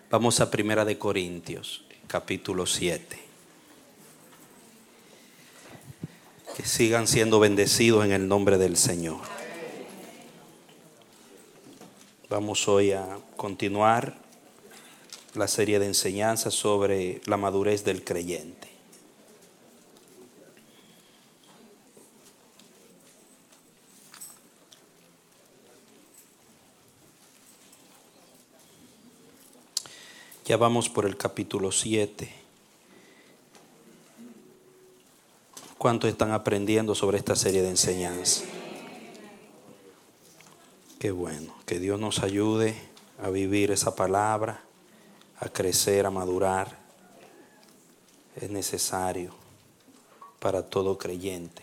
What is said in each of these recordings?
Vamos a Primera de Corintios, capítulo 7. Que sigan siendo bendecidos en el nombre del Señor. Vamos hoy a continuar la serie de enseñanzas sobre la madurez del creyente. Ya vamos por el capítulo 7. ¿Cuántos están aprendiendo sobre esta serie de enseñanzas? Qué bueno, que Dios nos ayude a vivir esa palabra, a crecer, a madurar. Es necesario para todo creyente.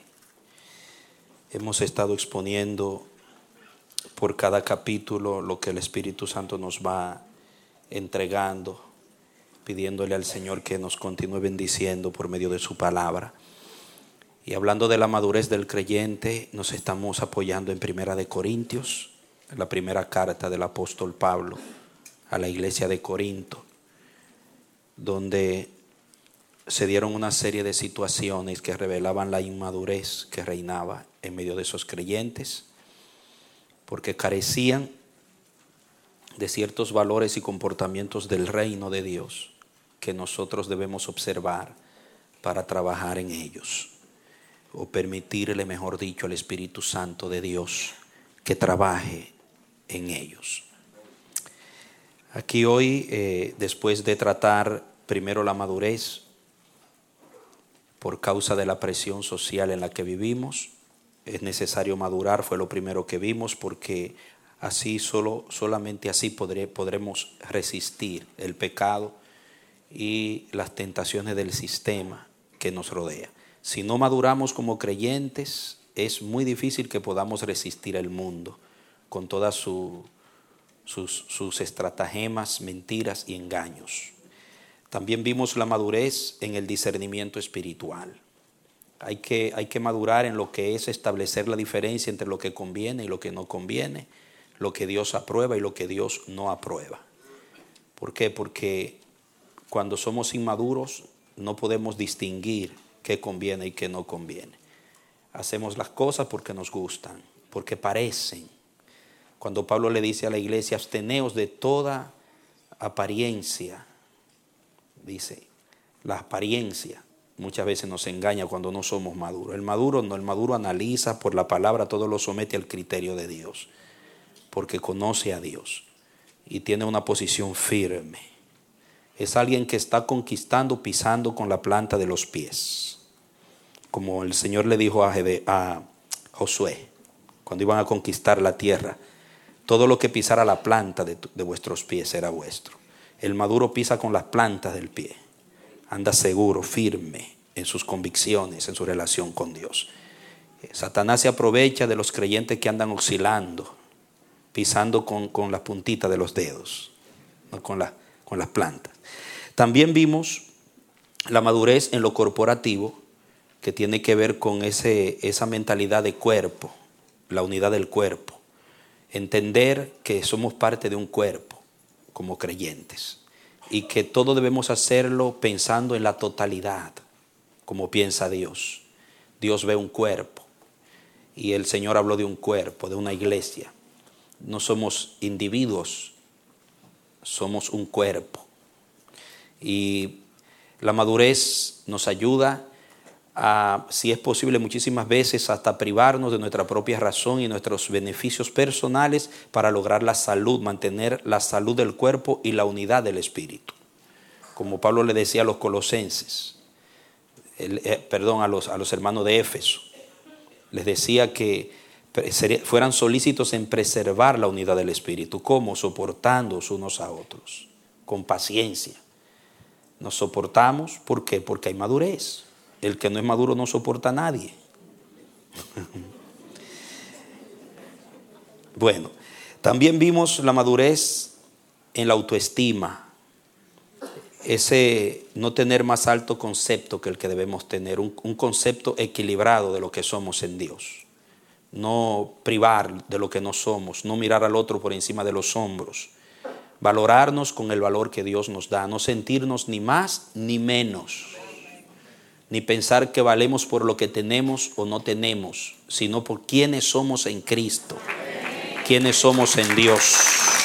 Hemos estado exponiendo por cada capítulo lo que el Espíritu Santo nos va entregando, pidiéndole al Señor que nos continúe bendiciendo por medio de su palabra. Y hablando de la madurez del creyente, nos estamos apoyando en Primera de Corintios, la primera carta del apóstol Pablo a la iglesia de Corinto, donde se dieron una serie de situaciones que revelaban la inmadurez que reinaba en medio de esos creyentes, porque carecían de ciertos valores y comportamientos del reino de Dios que nosotros debemos observar para trabajar en ellos, o permitirle, mejor dicho, al Espíritu Santo de Dios que trabaje en ellos. Aquí hoy, después de tratar primero la madurez por causa de la presión social en la que vivimos, es necesario madurar, fue lo primero que vimos, porque así solamente así podremos resistir el pecado y las tentaciones del sistema que nos rodea. Si no maduramos como creyentes, es muy difícil que podamos resistir el mundo con todas sus estratagemas, mentiras y engaños. También vimos la madurez en el discernimiento espiritual. Hay que madurar en lo que es establecer la diferencia entre lo que conviene y lo que no conviene, lo que Dios aprueba y lo que Dios no aprueba. ¿Por qué? Porque cuando somos inmaduros no podemos distinguir qué conviene y qué no conviene. Hacemos las cosas porque nos gustan, porque parecen. Cuando Pablo le dice a la iglesia, absteneos de toda apariencia, dice, la apariencia muchas veces nos engaña cuando no somos maduros. El maduro analiza por la palabra, todo lo somete al criterio de Dios, porque conoce a Dios y tiene una posición firme. Es alguien que está conquistando, pisando con la planta de los pies, como el Señor le dijo a Josué cuando iban a conquistar la tierra: todo lo que pisara la planta de vuestros pies era vuestro. El maduro pisa con las plantas del pie, anda seguro, firme en sus convicciones, en su relación con Dios. Satanás se aprovecha de los creyentes que andan oscilando, pisando con la puntita de los dedos, no con las plantas. También vimos la madurez en lo corporativo, que tiene que ver con esa mentalidad de cuerpo, la unidad del cuerpo. Entender que somos parte de un cuerpo como creyentes y que todo debemos hacerlo pensando en la totalidad, como piensa Dios. Dios ve un cuerpo y el Señor habló de un cuerpo, de una iglesia. No somos individuos, somos un cuerpo. Y la madurez nos ayuda a, si es posible, muchísimas veces hasta privarnos de nuestra propia razón y nuestros beneficios personales para lograr la salud, mantener la salud del cuerpo y la unidad del espíritu. Como Pablo le decía a los colosenses, a los hermanos de Éfeso, les decía que fueran solícitos en preservar la unidad del espíritu. ¿Cómo? Soportándoos unos a otros, con paciencia. Nos soportamos, ¿por qué? Porque hay madurez. El que no es maduro no soporta a nadie. Bueno, también vimos la madurez en la autoestima. Ese no tener más alto concepto que el que debemos tener, un concepto equilibrado de lo que somos en Dios. No privar de lo que no somos, no mirar al otro por encima de los hombros, valorarnos con el valor que Dios nos da, no sentirnos ni más ni menos, ni pensar que valemos por lo que tenemos o no tenemos, sino por quienes somos en Cristo, quienes somos en Dios.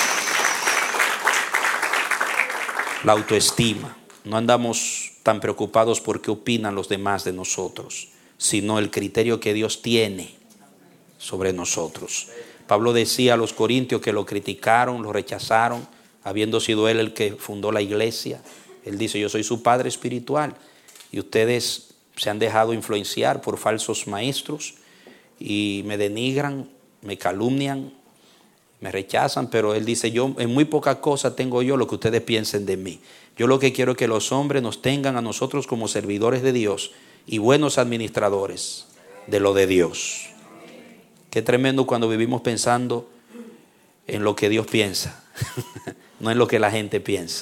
La autoestima. No andamos tan preocupados por qué opinan los demás de nosotros, sino el criterio que Dios tiene sobre nosotros. Pablo decía a los corintios que lo criticaron, lo rechazaron, habiendo sido él el que fundó la iglesia. Él dice: yo soy su padre espiritual y ustedes se han dejado influenciar por falsos maestros y me denigran, me calumnian, me rechazan, pero él dice: yo en muy poca cosa tengo yo lo que ustedes piensen de mí. Yo lo que quiero es que los hombres nos tengan a nosotros como servidores de Dios y buenos administradores de lo de Dios. Qué tremendo cuando vivimos pensando en lo que Dios piensa, no en lo que la gente piensa.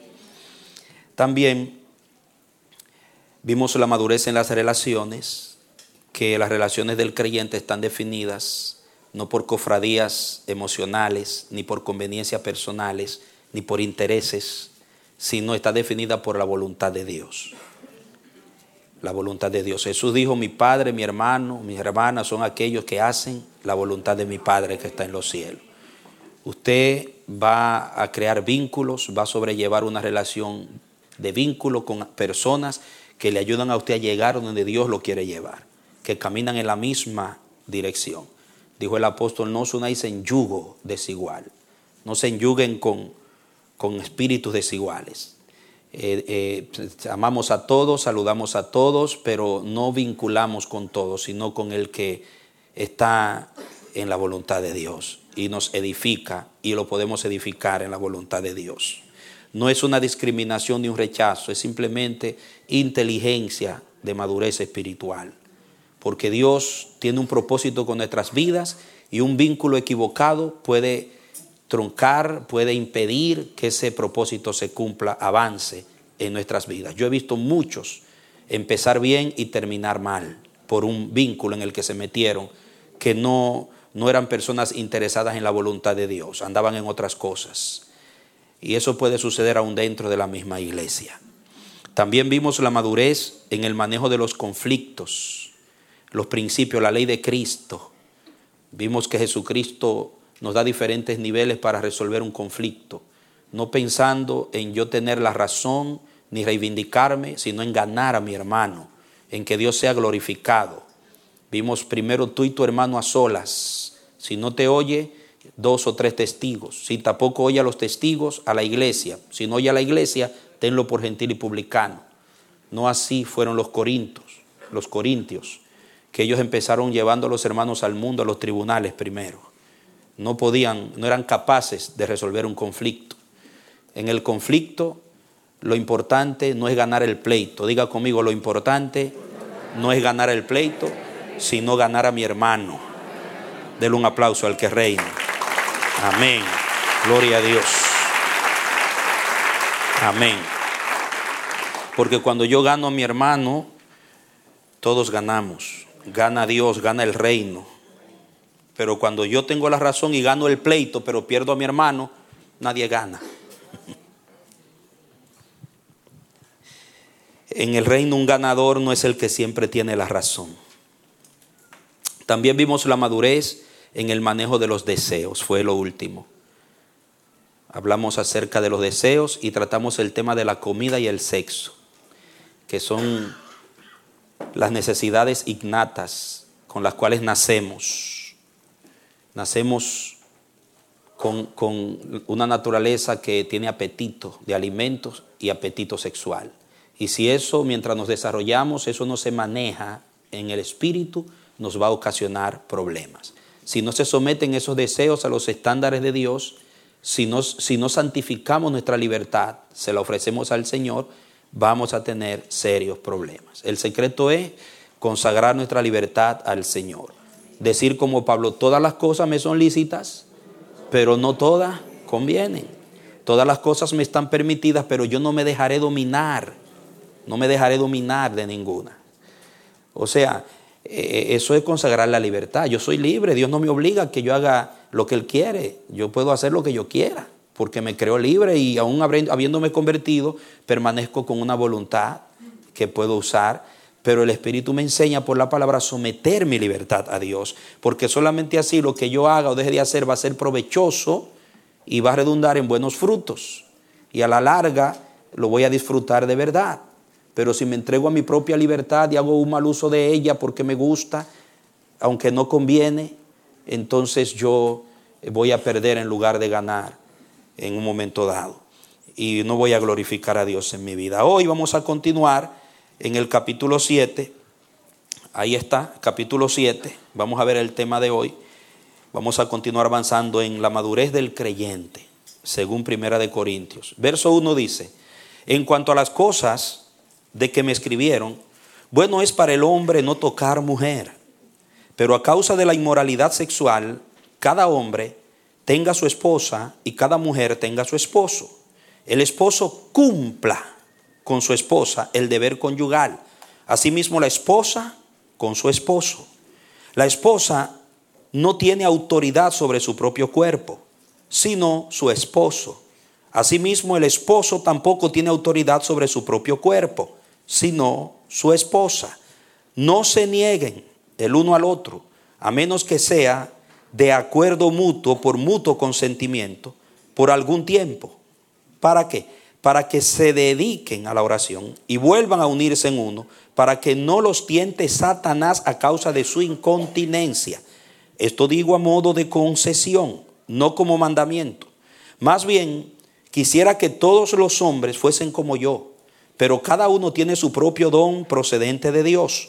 También vimos la madurez en las relaciones, que las relaciones del creyente están definidas no por cofradías emocionales, ni por conveniencias personales, ni por intereses, sino está definida por la voluntad de Dios. La voluntad de Dios. Jesús dijo: mi padre, mi hermano, mis hermanas son aquellos que hacen la voluntad de mi Padre que está en los cielos. Usted va a crear vínculos, va a sobrellevar una relación de vínculo con personas que le ayudan a usted a llegar donde Dios lo quiere llevar, que caminan en la misma dirección. Dijo el apóstol: no os unáis en yugo desigual, no se enyuguen con espíritus desiguales. Amamos a todos, saludamos a todos, pero no vinculamos con todos, sino con el que está en la voluntad de Dios y nos edifica, y lo podemos edificar en la voluntad de Dios. No es una discriminación ni un rechazo, es simplemente inteligencia de madurez espiritual, porque Dios tiene un propósito con nuestras vidas y un vínculo equivocado puede truncar, puede impedir que ese propósito se cumpla, avance en nuestras vidas. Yo he visto muchos empezar bien y terminar mal por un vínculo en el que se metieron, que no eran personas interesadas en la voluntad de Dios, andaban en otras cosas. Y eso puede suceder aún dentro de la misma iglesia. También vimos la madurez en el manejo de los conflictos, los principios, la ley de Cristo. Vimos que Jesucristo nos da diferentes niveles para resolver un conflicto, no pensando en yo tener la razón ni reivindicarme, sino en ganar a mi hermano, en que Dios sea glorificado. Vimos primero tú y tu hermano a solas. Si no te oye, 2 o 3 testigos. Si tampoco oye a los testigos, a la iglesia. Si no oye a la iglesia, tenlo por gentil y publicano. No así fueron los corintios, que ellos empezaron llevando a los hermanos al mundo, a los tribunales primero. No eran capaces de resolver un conflicto. En el conflicto, lo importante no es ganar el pleito. Diga conmigo: lo importante no es ganar el pleito, sino ganar a mi hermano. Dele un aplauso al que reina. Amén. Gloria a Dios. Amén. Porque cuando yo gano a mi hermano, todos ganamos. Gana Dios, gana el reino. Pero cuando yo tengo la razón y gano el pleito, pero pierdo a mi hermano, nadie gana. En el reino un ganador no es el que siempre tiene la razón. También vimos la madurez en el manejo de los deseos, fue lo último. Hablamos acerca de los deseos y tratamos el tema de la comida y el sexo, que son las necesidades innatas con las cuales nacemos. Nacemos con una naturaleza que tiene apetito de alimentos y apetito sexual. Y si eso, mientras nos desarrollamos, eso no se maneja en el espíritu, nos va a ocasionar problemas. Si no se someten esos deseos a los estándares de Dios, si no santificamos nuestra libertad, se la ofrecemos al Señor, vamos a tener serios problemas. El secreto es consagrar nuestra libertad al Señor. Decir como Pablo: todas las cosas me son lícitas, pero no todas convienen. Todas las cosas me están permitidas, pero yo no me dejaré dominar. No me dejaré dominar de ninguna. O sea, eso es consagrar la libertad. Yo soy libre, Dios no me obliga a que yo haga lo que Él quiere. Yo puedo hacer lo que yo quiera. porque me creo libre y aún habiéndome convertido, permanezco con una voluntad que puedo usar. Pero el Espíritu me enseña por la palabra a someter mi libertad a Dios, porque solamente así lo que yo haga o deje de hacer va a ser provechoso y va a redundar en buenos frutos. Y a la larga lo voy a disfrutar de verdad. Pero si me entrego a mi propia libertad y hago un mal uso de ella porque me gusta, aunque no conviene, entonces yo voy a perder en lugar de ganar en un momento dado. Y no voy a glorificar a Dios en mi vida. Hoy vamos a continuar en el capítulo 7. Ahí está, capítulo 7. Vamos a ver el tema de hoy. Vamos a continuar avanzando en la madurez del creyente, según Primera de Corintios. Verso 1 dice: en cuanto a las cosas de que me escribieron, bueno es para el hombre no tocar mujer, pero a causa de la inmoralidad sexual, cada hombre tenga su esposa y cada mujer tenga su esposo. El esposo cumpla con su esposa el deber conyugal, asimismo la esposa con su esposo. La esposa no tiene autoridad sobre su propio cuerpo, sino su esposo. Asimismo el esposo tampoco tiene autoridad sobre su propio cuerpo, sino su esposa. No se nieguen el uno al otro, a menos que sea de acuerdo mutuo, por mutuo consentimiento, por algún tiempo. ¿Para qué? Para que se dediquen a la oración y vuelvan a unirse en uno, para que no los tiente Satanás a causa de su incontinencia. Esto digo a modo de concesión, no como mandamiento. Más bien, quisiera que todos los hombres fuesen como yo, pero cada uno tiene su propio don procedente de Dios,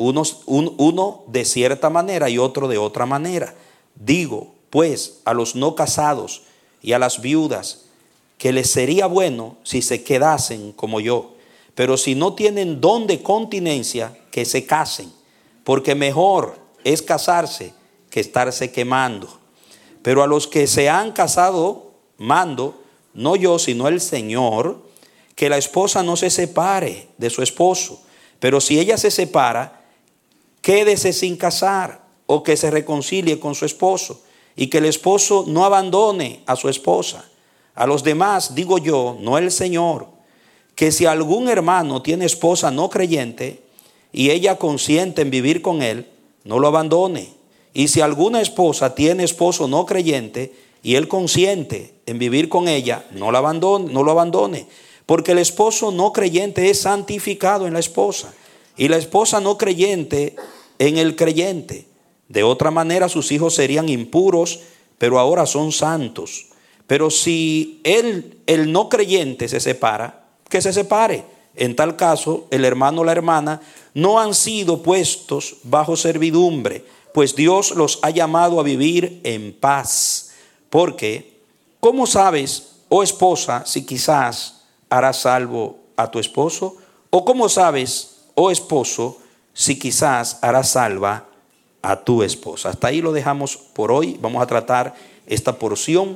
uno de cierta manera y otro de otra manera. Digo, pues, a los no casados y a las viudas, que les sería bueno si se quedasen como yo. Pero si no tienen don de continencia, que se casen, porque mejor es casarse que estarse quemando. Pero a los que se han casado, mando, no yo, sino el Señor, que la esposa no se separe de su esposo. Pero si ella se separa, quédese sin casar, o que se reconcilie con su esposo, y que el esposo no abandone a su esposa. A los demás digo yo, no el Señor, que si algún hermano tiene esposa no creyente y ella consiente en vivir con él, no lo abandone. Y si alguna esposa tiene esposo no creyente y él consiente en vivir con ella, no lo abandone. Porque el esposo no creyente es santificado en la esposa y la esposa no creyente en el creyente. De otra manera sus hijos serían impuros, pero ahora son santos. Pero si el no creyente se separa, que se separe. En tal caso, el hermano o la hermana no han sido puestos bajo servidumbre, pues Dios los ha llamado a vivir en paz. Porque, ¿cómo sabes, oh esposa, si quizás harás salvo a tu esposo? ¿O cómo sabes, oh esposo, si quizás harás salva a tu esposa? Hasta ahí lo dejamos por hoy. Vamos a tratar esta porción.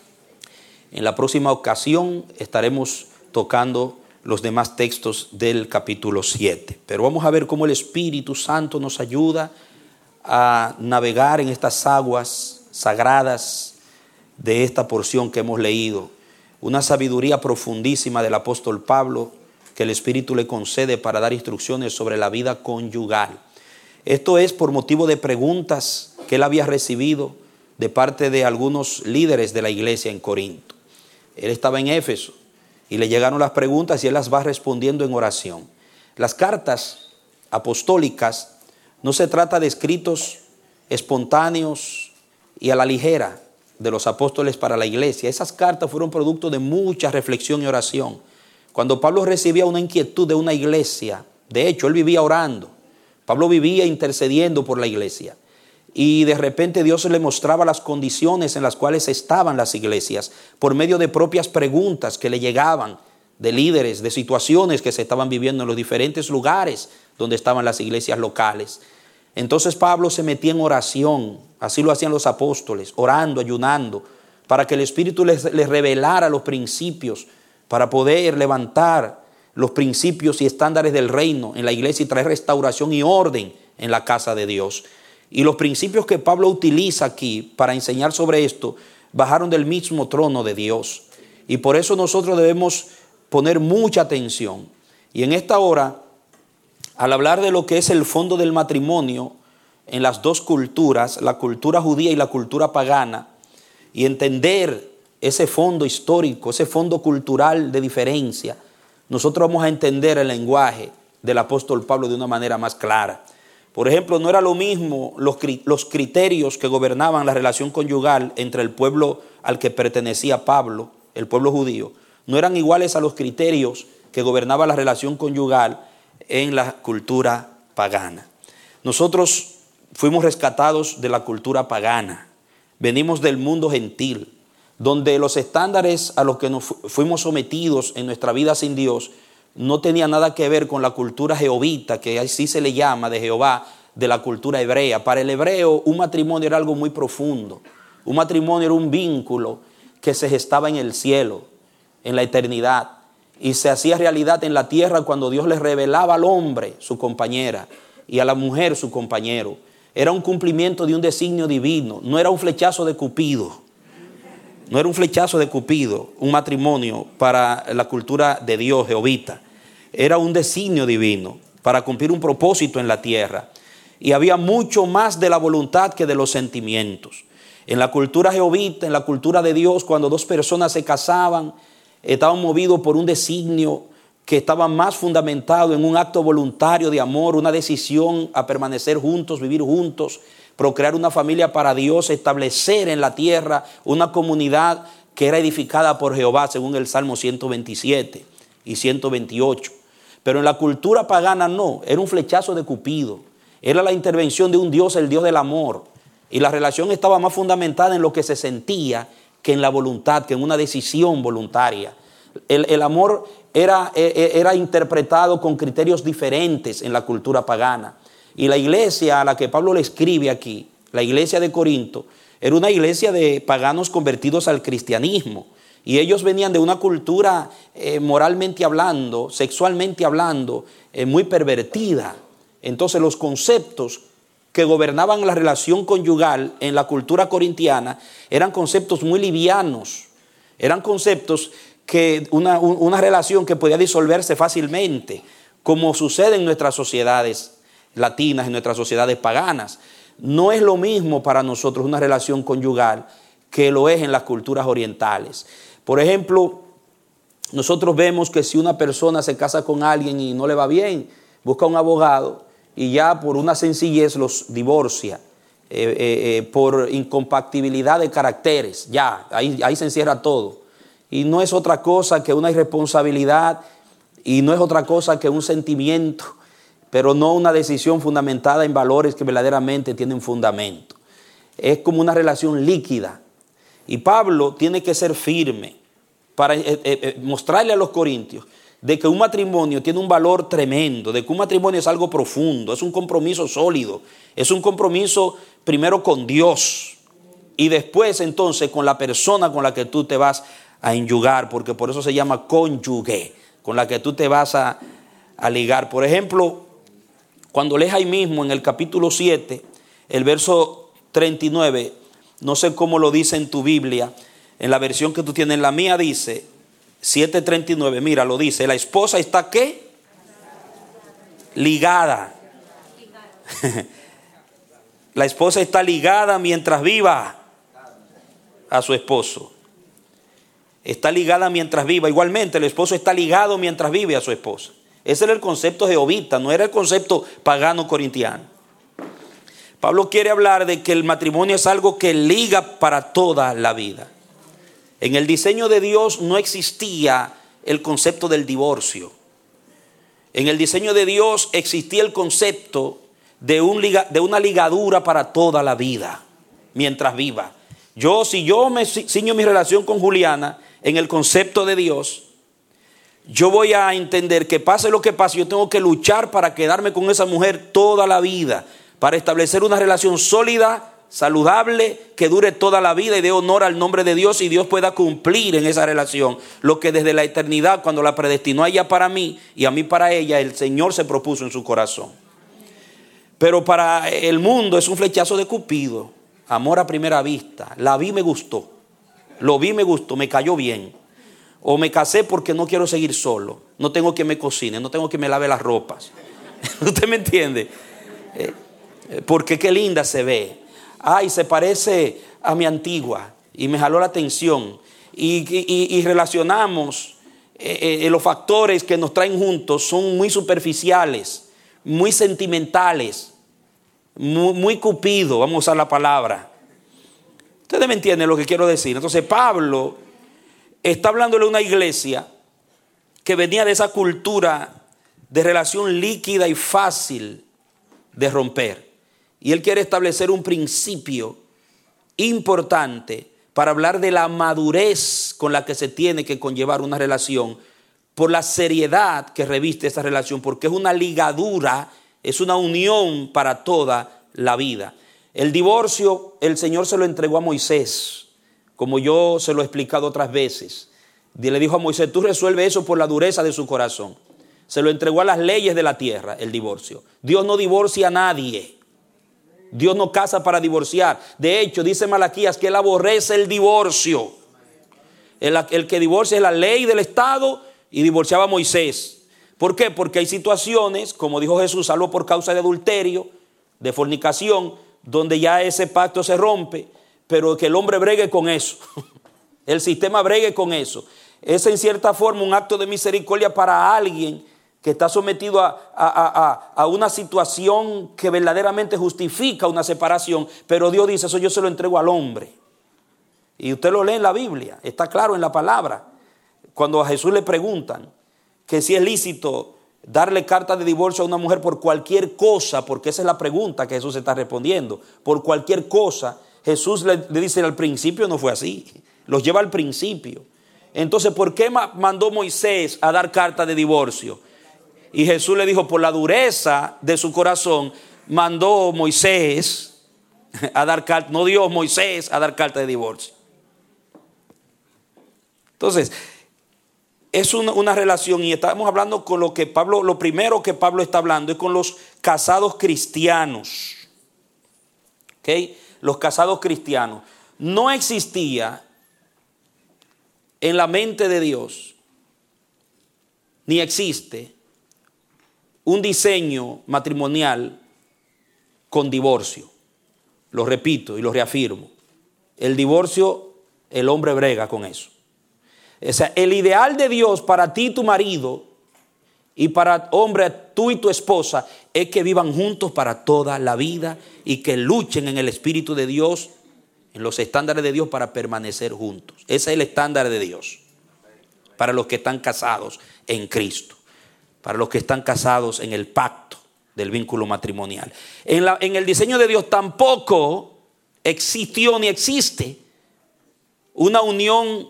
En la próxima ocasión estaremos tocando los demás textos del capítulo 7. Pero vamos a ver cómo el Espíritu Santo nos ayuda a navegar en estas aguas sagradas de esta porción que hemos leído. Una sabiduría profundísima del apóstol Pablo que el Espíritu le concede para dar instrucciones sobre la vida conyugal. Esto es por motivo de preguntas que él había recibido de parte de algunos líderes de la iglesia en Corinto. Él estaba en Éfeso y le llegaron las preguntas y él las va respondiendo en oración. Las cartas apostólicas no se trata de escritos espontáneos y a la ligera de los apóstoles para la iglesia. Esas cartas fueron producto de mucha reflexión y oración. Cuando Pablo recibía una inquietud de una iglesia, de hecho él vivía orando, Pablo vivía intercediendo por la iglesia. Y de repente Dios le mostraba las condiciones en las cuales estaban las iglesias por medio de propias preguntas que le llegaban de líderes, de situaciones que se estaban viviendo en los diferentes lugares donde estaban las iglesias locales. Entonces Pablo se metía en oración, así lo hacían los apóstoles, orando, ayunando, para que el Espíritu les revelara los principios, para poder levantar los principios y estándares del reino en la iglesia y traer restauración y orden en la casa de Dios. Y los principios que Pablo utiliza aquí para enseñar sobre esto bajaron del mismo trono de Dios. Y por eso nosotros debemos poner mucha atención. Y en esta hora, al hablar de lo que es el fondo del matrimonio en las dos culturas, la cultura judía y la cultura pagana, y entender ese fondo histórico, ese fondo cultural de diferencia, nosotros vamos a entender el lenguaje del apóstol Pablo de una manera más clara. Por ejemplo, no era lo mismo los criterios que gobernaban la relación conyugal entre el pueblo al que pertenecía Pablo, el pueblo judío, no eran iguales a los criterios que gobernaba la relación conyugal en la cultura pagana. Nosotros fuimos rescatados de la cultura pagana, venimos del mundo gentil, donde los estándares a los que nos fuimos sometidos en nuestra vida sin Dios no tenía nada que ver con la cultura jehovita, que así se le llama, de Jehová, de la cultura hebrea. Para el hebreo, un matrimonio era algo muy profundo. Un matrimonio era un vínculo que se gestaba en el cielo, en la eternidad, y se hacía realidad en la tierra cuando Dios le revelaba al hombre su compañera y a la mujer su compañero. Era un cumplimiento de un designio divino, no era un flechazo de Cupido. No era un flechazo de Cupido, un matrimonio para la cultura de Dios, jehovita. Era un designio divino para cumplir un propósito en la tierra. Y había mucho más de la voluntad que de los sentimientos. En la cultura jehovita, en la cultura de Dios, cuando dos personas se casaban, estaban movidos por un designio que estaba más fundamentado en un acto voluntario de amor, una decisión a permanecer juntos, vivir juntos, procrear una familia para Dios, establecer en la tierra una comunidad que era edificada por Jehová, según el Salmo 127 y 128. Pero en la cultura pagana no, era un flechazo de Cupido, era la intervención de un Dios, el Dios del amor, y la relación estaba más fundamentada en lo que se sentía que en la voluntad, que en una decisión voluntaria. El amor era interpretado con criterios diferentes en la cultura pagana. Y la iglesia a la que Pablo le escribe aquí, la iglesia de Corinto, era una iglesia de paganos convertidos al cristianismo. Y ellos venían de una cultura moralmente hablando, sexualmente hablando, muy pervertida. Entonces los conceptos que gobernaban la relación conyugal en la cultura corintiana eran conceptos muy livianos. Eran conceptos que una relación que podía disolverse fácilmente, como sucede en nuestras sociedades latinas, en nuestras sociedades paganas. No es lo mismo para nosotros una relación conyugal que lo es en las culturas orientales. Por ejemplo, nosotros vemos que si una persona se casa con alguien y no le va bien, busca un abogado y ya por una sencillez los divorcia, por incompatibilidad de caracteres, ya, ahí se encierra todo. Y no es otra cosa que una irresponsabilidad y no es otra cosa que un sentimiento, pero no una decisión fundamentada en valores que verdaderamente tienen fundamento. Es como una relación líquida. Y Pablo tiene que ser firme para mostrarle a los corintios de que un matrimonio tiene un valor tremendo, de que un matrimonio es algo profundo, es un compromiso sólido, es un compromiso primero con Dios y después entonces con la persona con la que tú te vas a enyugar, porque por eso se llama cónyuge, con la que tú te vas a ligar. Por ejemplo, cuando lees ahí mismo en el capítulo 7, el verso 39, no sé cómo lo dice en tu Biblia, en la versión que tú tienes, en la mía dice 7:39, mira, lo dice, la esposa está ¿qué? Ligada. La esposa está ligada mientras viva a su esposo. Está ligada mientras viva. Igualmente, el esposo está ligado mientras vive a su esposa. Ese era el concepto jehovita, no era el concepto pagano corintiano. Pablo quiere hablar de que el matrimonio es algo que liga para toda la vida. En el diseño de Dios no existía el concepto del divorcio. En el diseño de Dios existía el concepto de una ligadura para toda la vida, mientras viva. Si yo me ciño mi relación con Juliana en el concepto de Dios, yo voy a entender que pase lo que pase, yo tengo que luchar para quedarme con esa mujer toda la vida, para establecer una relación sólida, saludable, que dure toda la vida y dé honor al nombre de Dios y Dios pueda cumplir en esa relación lo que desde la eternidad, cuando la predestinó a ella para mí y a mí para ella, el Señor se propuso en su corazón. Pero para el mundo es un flechazo de Cupido, amor a primera vista, la vi, me gustó, Lo vi, me gustó, me cayó bien. O me casé porque no quiero seguir solo. No tengo que me cocine, no tengo que me lave las ropas. ¿Usted me entiende? Porque qué linda se ve. Ay, se parece a mi antigua. Y me jaló la atención. Y relacionamos los factores que nos traen juntos son muy superficiales, muy sentimentales, muy cupido, vamos a usar la palabra. Ustedes me entienden lo que quiero decir. Entonces Pablo está hablándole a una iglesia que venía de esa cultura de relación líquida y fácil de romper. Y él quiere establecer un principio importante para hablar de la madurez con la que se tiene que conllevar una relación, por la seriedad que reviste esa relación, porque es una ligadura, es una unión para toda la vida. El divorcio, el Señor se lo entregó a Moisés, como yo se lo he explicado otras veces. Le dijo a Moisés, tú resuelve eso por la dureza de su corazón. Se lo entregó a las leyes de la tierra, el divorcio. Dios no divorcia a nadie. Dios no casa para divorciar. De hecho, dice Malaquías que Él aborrece el divorcio. El que divorcia es la ley del Estado y divorciaba a Moisés. ¿Por qué? Porque hay situaciones, como dijo Jesús, salvo por causa de adulterio, de fornicación, donde ya ese pacto se rompe, pero que el hombre bregue con eso. El sistema bregue con eso. Es en cierta forma un acto de misericordia para alguien que está sometido a una situación que verdaderamente justifica una separación, pero Dios dice, eso yo se lo entrego al hombre. Y usted lo lee en la Biblia, está claro en la palabra. Cuando a Jesús le preguntan que si es lícito darle carta de divorcio a una mujer por cualquier cosa, porque esa es la pregunta que Jesús está respondiendo, por cualquier cosa, Jesús le dice al principio no fue así, los lleva al principio. Entonces, ¿por qué mandó Moisés a dar carta de divorcio? Y Jesús le dijo, por la dureza de su corazón, mandó Moisés a dar carta, no Dios, Moisés a dar carta de divorcio. Entonces, es una relación, y estamos hablando con lo que Pablo, lo primero que Pablo está hablando es con los casados cristianos. ¿Ok? Los casados cristianos. No existía en la mente de Dios, ni existe un diseño matrimonial con divorcio. Lo repito y lo reafirmo. El divorcio, el hombre brega con eso. O sea, el ideal de Dios para ti y tu marido, y para hombre, tú y tu esposa, es que vivan juntos para toda la vida y que luchen en el Espíritu de Dios, en los estándares de Dios para permanecer juntos. Ese es el estándar de Dios para los que están casados en Cristo, para los que están casados en el pacto del vínculo matrimonial. En el diseño de Dios tampoco existió ni existe una unión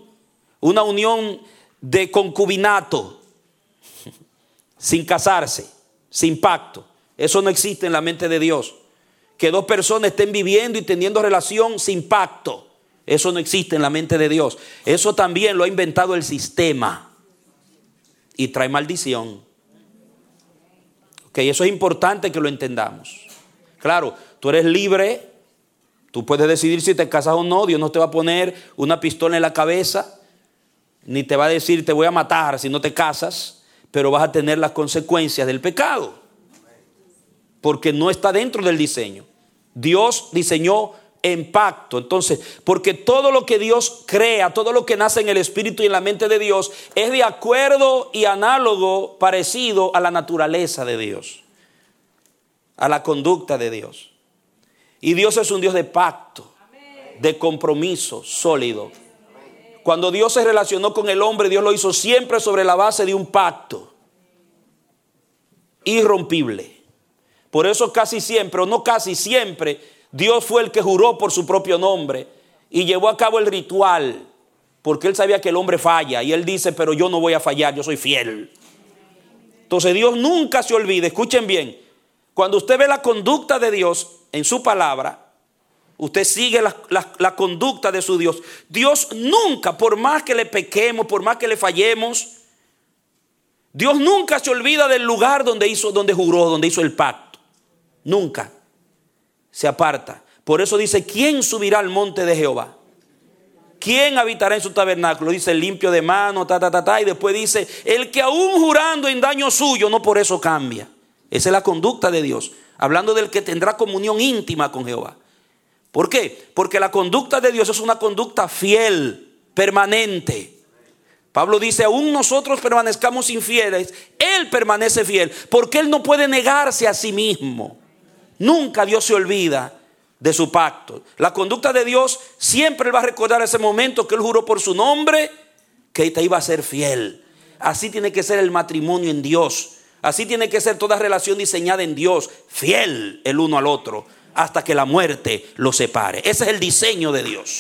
de concubinato sin casarse, sin pacto. Eso no existe en la mente de Dios. Que dos personas estén viviendo y teniendo relación sin pacto, eso no existe en la mente de Dios. Eso también lo ha inventado el sistema y trae maldición. Eso es importante que lo entendamos. Claro, tú eres libre, tú puedes decidir si te casas o no. Dios no te va a poner una pistola en la cabeza, ni te va a decir te voy a matar si no te casas, pero vas a tener las consecuencias del pecado, porque no está dentro del diseño. Dios diseñó en pacto. Entonces, porque todo lo que Dios crea, todo lo que nace en el espíritu y en la mente de Dios, es de acuerdo y análogo, parecido a la naturaleza de Dios, a la conducta de Dios. Y Dios es un Dios de pacto, de compromiso sólido. Cuando Dios se relacionó con el hombre, Dios lo hizo siempre sobre la base de un pacto irrompible. Por eso casi siempre, o no casi siempre, Dios fue el que juró por su propio nombre y llevó a cabo el ritual, porque Él sabía que el hombre falla, y Él dice, pero yo no voy a fallar, yo soy fiel. Entonces Dios nunca se olvida, escuchen bien, cuando usted ve la conducta de Dios en su palabra, usted sigue la conducta de su Dios. Dios nunca, por más que le pequemos, por más que le fallemos, Dios nunca se olvida del lugar donde juró, donde hizo el pacto. Nunca se aparta. Por eso dice, ¿quién subirá al monte de Jehová? ¿Quién habitará en su tabernáculo? Dice el limpio de mano, y después dice, el que aún jurando en daño suyo, no por eso cambia. Esa es la conducta de Dios, hablando del que tendrá comunión íntima con Jehová. ¿Por qué? Porque la conducta de Dios es una conducta fiel, permanente. Pablo dice, aún nosotros permanezcamos infieles, Él permanece fiel, porque Él no puede negarse a sí mismo. Nunca Dios se olvida de su pacto. La conducta de Dios siempre va a recordar ese momento que Él juró por su nombre, que te iba a ser fiel. Así tiene que ser el matrimonio en Dios. Así tiene que ser toda relación diseñada en Dios, fiel el uno al otro, hasta que la muerte los separe. Ese es el diseño de Dios.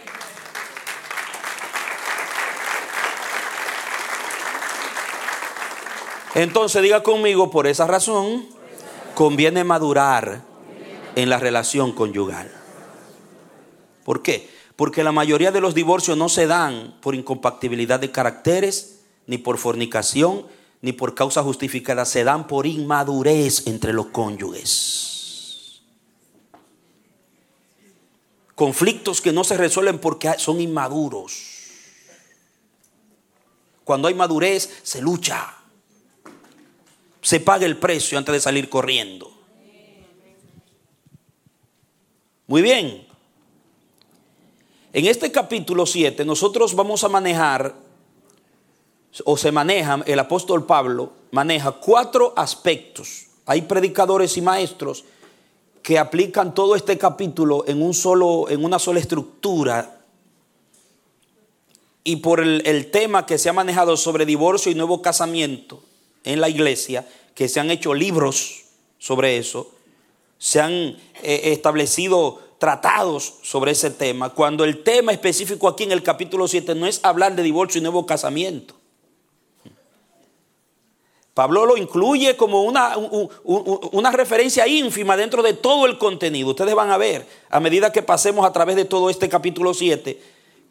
Entonces diga conmigo, por esa razón conviene madurar en la relación conyugal. ¿Por qué? Porque la mayoría de los divorcios no se dan por incompatibilidad de caracteres, ni por fornicación, ni por causa justificada. Se dan por inmadurez entre los cónyuges. Conflictos que no se resuelven porque son inmaduros. Cuando hay madurez, se lucha. Se paga el precio antes de salir corriendo. Muy bien. En este capítulo 7 nosotros vamos a manejar, o se manejan, el apóstol Pablo maneja 4 aspectos. Hay predicadores y maestros que aplican todo este capítulo en una sola estructura. Y por el tema que se ha manejado sobre divorcio y nuevo casamiento en la iglesia, que se han hecho libros sobre eso, se han establecido tratados sobre ese tema, cuando el tema específico aquí en el capítulo 7 no es hablar de divorcio y nuevo casamiento. Pablo lo incluye como una referencia ínfima dentro de todo el contenido. Ustedes van a ver, a medida que pasemos a través de todo este capítulo 7,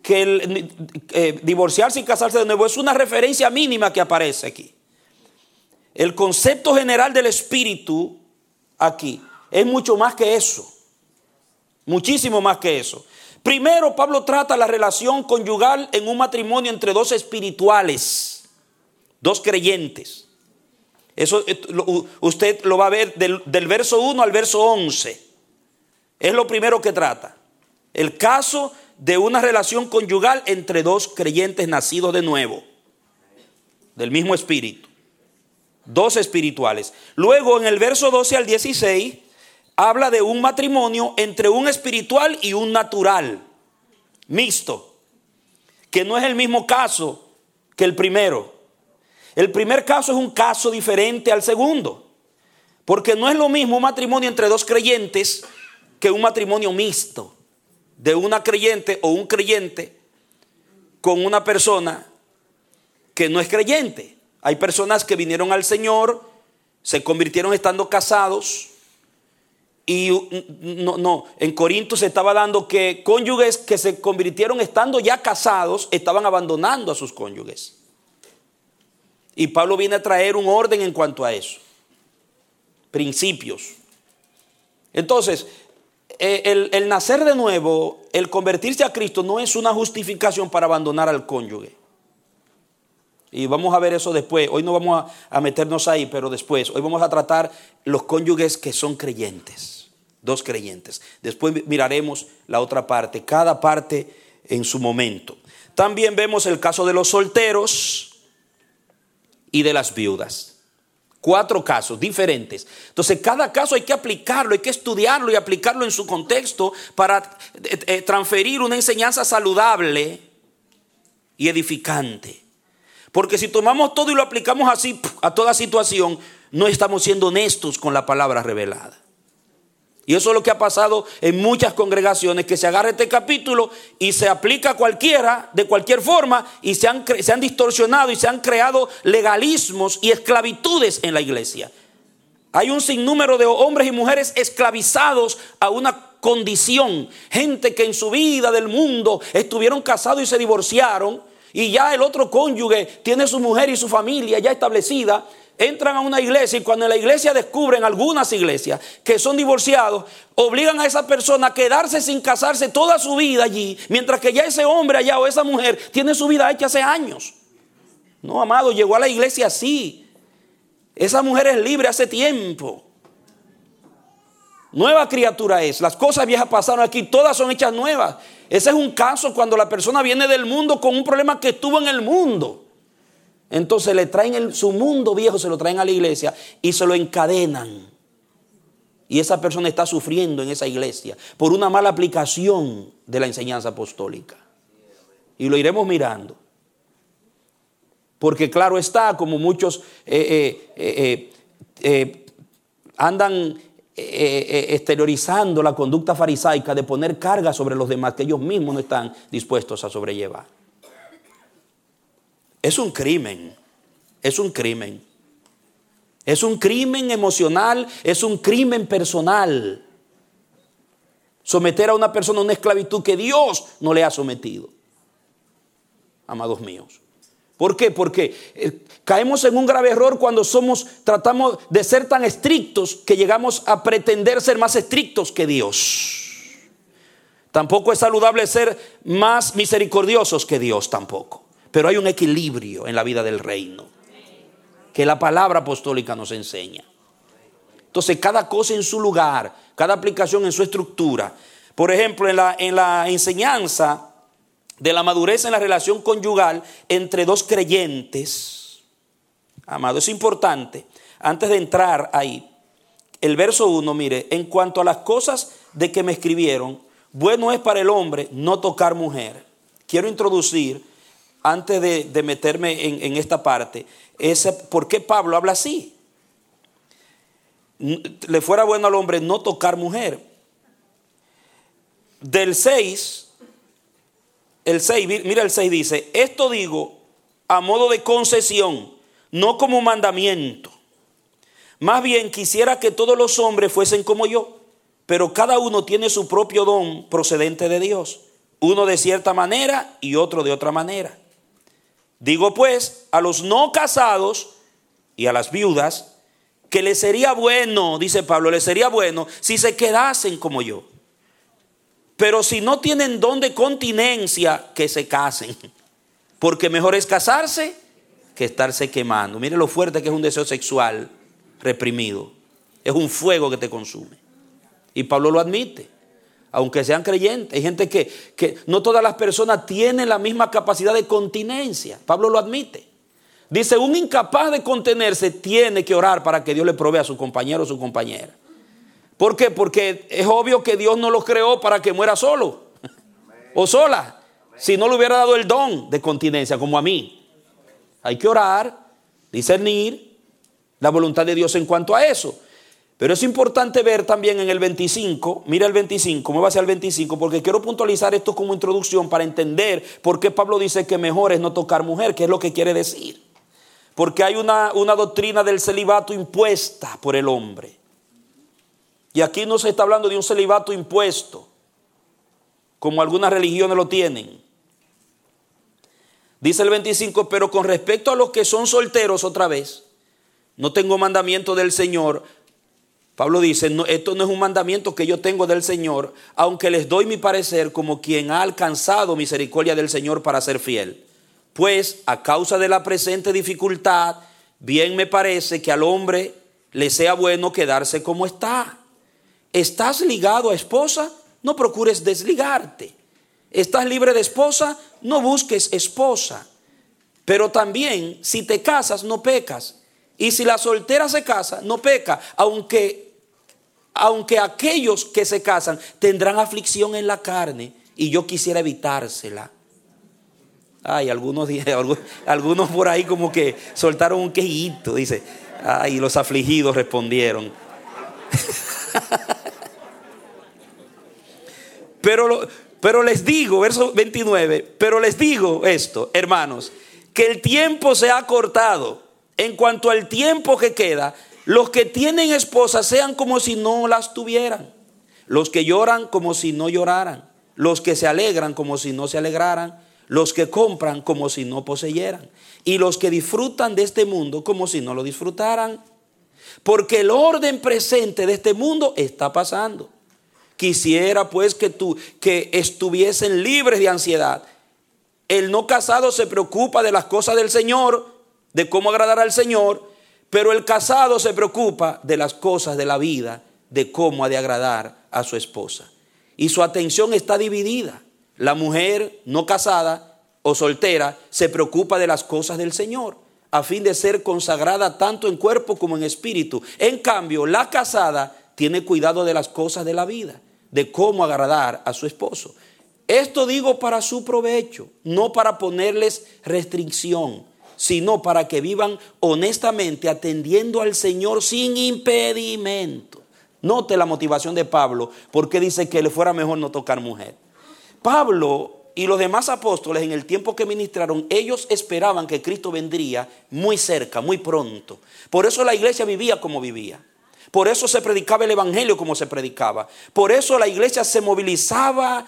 que divorciarse y casarse de nuevo es una referencia mínima que aparece aquí. El concepto general del espíritu aquí es mucho más que eso. Muchísimo más que eso. Primero, Pablo trata la relación conyugal en un matrimonio entre dos espirituales, dos creyentes. Eso usted lo va a ver del verso 1 al verso 11. Es lo primero que trata. El caso de una relación conyugal entre dos creyentes nacidos de nuevo, del mismo espíritu. Dos espirituales. Luego en el verso 12 al 16 habla de un matrimonio entre un espiritual y un natural, mixto, que no es el mismo caso que el primero. El primer caso es un caso diferente al segundo, porque no es lo mismo un matrimonio entre dos creyentes que un matrimonio mixto, de una creyente o un creyente con una persona que no es creyente. Hay personas que vinieron al Señor, se convirtieron estando casados, y en Corinto se estaba dando que cónyuges que se convirtieron estando ya casados estaban abandonando a sus cónyuges. Y Pablo viene a traer un orden en cuanto a eso. Principios. Entonces, el nacer de nuevo, el convertirse a Cristo no es una justificación para abandonar al cónyuge. Y vamos a ver eso después. Hoy no vamos a meternos ahí, pero después. Hoy vamos a tratar los cónyuges que son creyentes. Dos creyentes. Después miraremos la otra parte. Cada parte en su momento. También vemos el caso de los solteros y de las viudas. 4 casos diferentes. Entonces cada caso hay que aplicarlo, hay que estudiarlo y aplicarlo en su contexto para transferir una enseñanza saludable y edificante. Porque si tomamos todo y lo aplicamos así a toda situación, no estamos siendo honestos con la palabra revelada. Y eso es lo que ha pasado en muchas congregaciones, que se agarra este capítulo y se aplica a cualquiera, de cualquier forma, y se han distorsionado y se han creado legalismos y esclavitudes en la iglesia. Hay un sinnúmero de hombres y mujeres esclavizados a una condición. Gente que en su vida del mundo estuvieron casados y se divorciaron, y ya el otro cónyuge tiene su mujer y su familia ya establecida. entran a una iglesia y cuando en la iglesia descubren, algunas iglesias, que son divorciados, obligan a esa persona a quedarse sin casarse toda su vida allí, mientras que ya ese hombre allá o esa mujer tiene su vida hecha hace años. No, amado, llegó a la iglesia así. Esa mujer es libre hace tiempo. Nueva criatura es. Las cosas viejas pasaron aquí, todas son hechas nuevas. Ese es un caso cuando la persona viene del mundo con un problema que estuvo en el mundo. Entonces le traen su mundo viejo, se lo traen a la iglesia y se lo encadenan. Y esa persona está sufriendo en esa iglesia por una mala aplicación de la enseñanza apostólica. Y lo iremos mirando. Porque claro está, como muchos andan exteriorizando la conducta farisaica de poner carga sobre los demás que ellos mismos no están dispuestos a sobrellevar. Es un crimen, es un crimen. Es un crimen emocional, es un crimen personal. Someter a una persona a una esclavitud que Dios no le ha sometido. Amados míos. ¿Por qué? Porque caemos en un grave error cuando tratamos de ser tan estrictos que llegamos a pretender ser más estrictos que Dios. Tampoco es saludable ser más misericordiosos que Dios tampoco. Pero hay un equilibrio en la vida del reino que la palabra apostólica nos enseña. Entonces cada cosa en su lugar, cada aplicación en su estructura. Por ejemplo, en la enseñanza de la madurez en la relación conyugal entre dos creyentes, amado, es importante, antes de entrar ahí, el verso 1, mire, en cuanto a las cosas de que me escribieron, bueno es para el hombre no tocar mujer. Quiero introducir, antes de meterme en esta parte, ¿por qué Pablo habla así? Le fuera bueno al hombre no tocar mujer. Del 6, mira el 6 dice, esto digo a modo de concesión, no como mandamiento. Más bien quisiera que todos los hombres fuesen como yo, pero cada uno tiene su propio don procedente de Dios, uno de cierta manera y otro de otra manera. Digo pues a los no casados y a las viudas que les sería bueno, dice Pablo, les sería bueno si se quedasen como yo. Pero si no tienen don de continencia, que se casen. Porque mejor es casarse que estarse quemando. Mire lo fuerte que es un deseo sexual reprimido. Es un fuego que te consume. Y Pablo lo admite. Aunque sean creyentes. Hay gente que no todas las personas tienen la misma capacidad de continencia. Pablo lo admite. Dice, un incapaz de contenerse tiene que orar para que Dios le provea a su compañero o su compañera. ¿Por qué? Porque es obvio que Dios no los creó para que muera solo o sola. Si no le hubiera dado el don de continencia como a mí. Hay que orar, discernir la voluntad de Dios en cuanto a eso. Pero es importante ver también en el 25, mira el 25, me va hacia el 25, porque quiero puntualizar esto como introducción para entender por qué Pablo dice que mejor es no tocar mujer, qué es lo que quiere decir. Porque hay una doctrina del celibato impuesta por el hombre. Y aquí no se está hablando de un celibato impuesto, como algunas religiones lo tienen. Dice el 25, pero con respecto a los que son solteros, otra vez, no tengo mandamiento del Señor. Pablo dice, no, esto no es un mandamiento que yo tengo del Señor, aunque les doy mi parecer como quien ha alcanzado misericordia del Señor para ser fiel. Pues a causa de la presente dificultad, bien me parece que al hombre le sea bueno quedarse como está. ¿Estás ligado a esposa? No procures desligarte. ¿Estás libre de esposa? No busques esposa. Pero también, si te casas, no pecas. Y si la soltera se casa, no peca. Aunque aquellos que se casan tendrán aflicción en la carne. Y yo quisiera evitársela. Ay, algunos por ahí como que soltaron un quejito. Dice, ay, los afligidos respondieron. Pero les digo, verso 29, pero les digo esto, hermanos, que el tiempo se ha cortado. En cuanto al tiempo que queda, los que tienen esposas sean como si no las tuvieran, los que lloran como si no lloraran, los que se alegran como si no se alegraran, los que compran como si no poseyeran, y los que disfrutan de este mundo como si no lo disfrutaran. Porque el orden presente de este mundo está pasando. Quisiera pues que estuviesen libres de ansiedad. El no casado se preocupa de las cosas del Señor, de cómo agradar al Señor, pero el casado se preocupa de las cosas de la vida, de cómo ha de agradar a su esposa. Y su atención está dividida. La mujer no casada o soltera se preocupa de las cosas del Señor, a fin de ser consagrada tanto en cuerpo como en espíritu. En cambio, la casada tiene cuidado de las cosas de la vida, de cómo agradar a su esposo. Esto digo para su provecho, no para ponerles restricción, sino para que vivan honestamente atendiendo al Señor sin impedimento. Note la motivación de Pablo, porque dice que le fuera mejor no tocar mujer. Pablo y los demás apóstoles, en el tiempo que ministraron, ellos esperaban que Cristo vendría muy cerca, muy pronto. Por eso la iglesia vivía como vivía. Por eso se predicaba el evangelio como se predicaba. Por eso la iglesia se movilizaba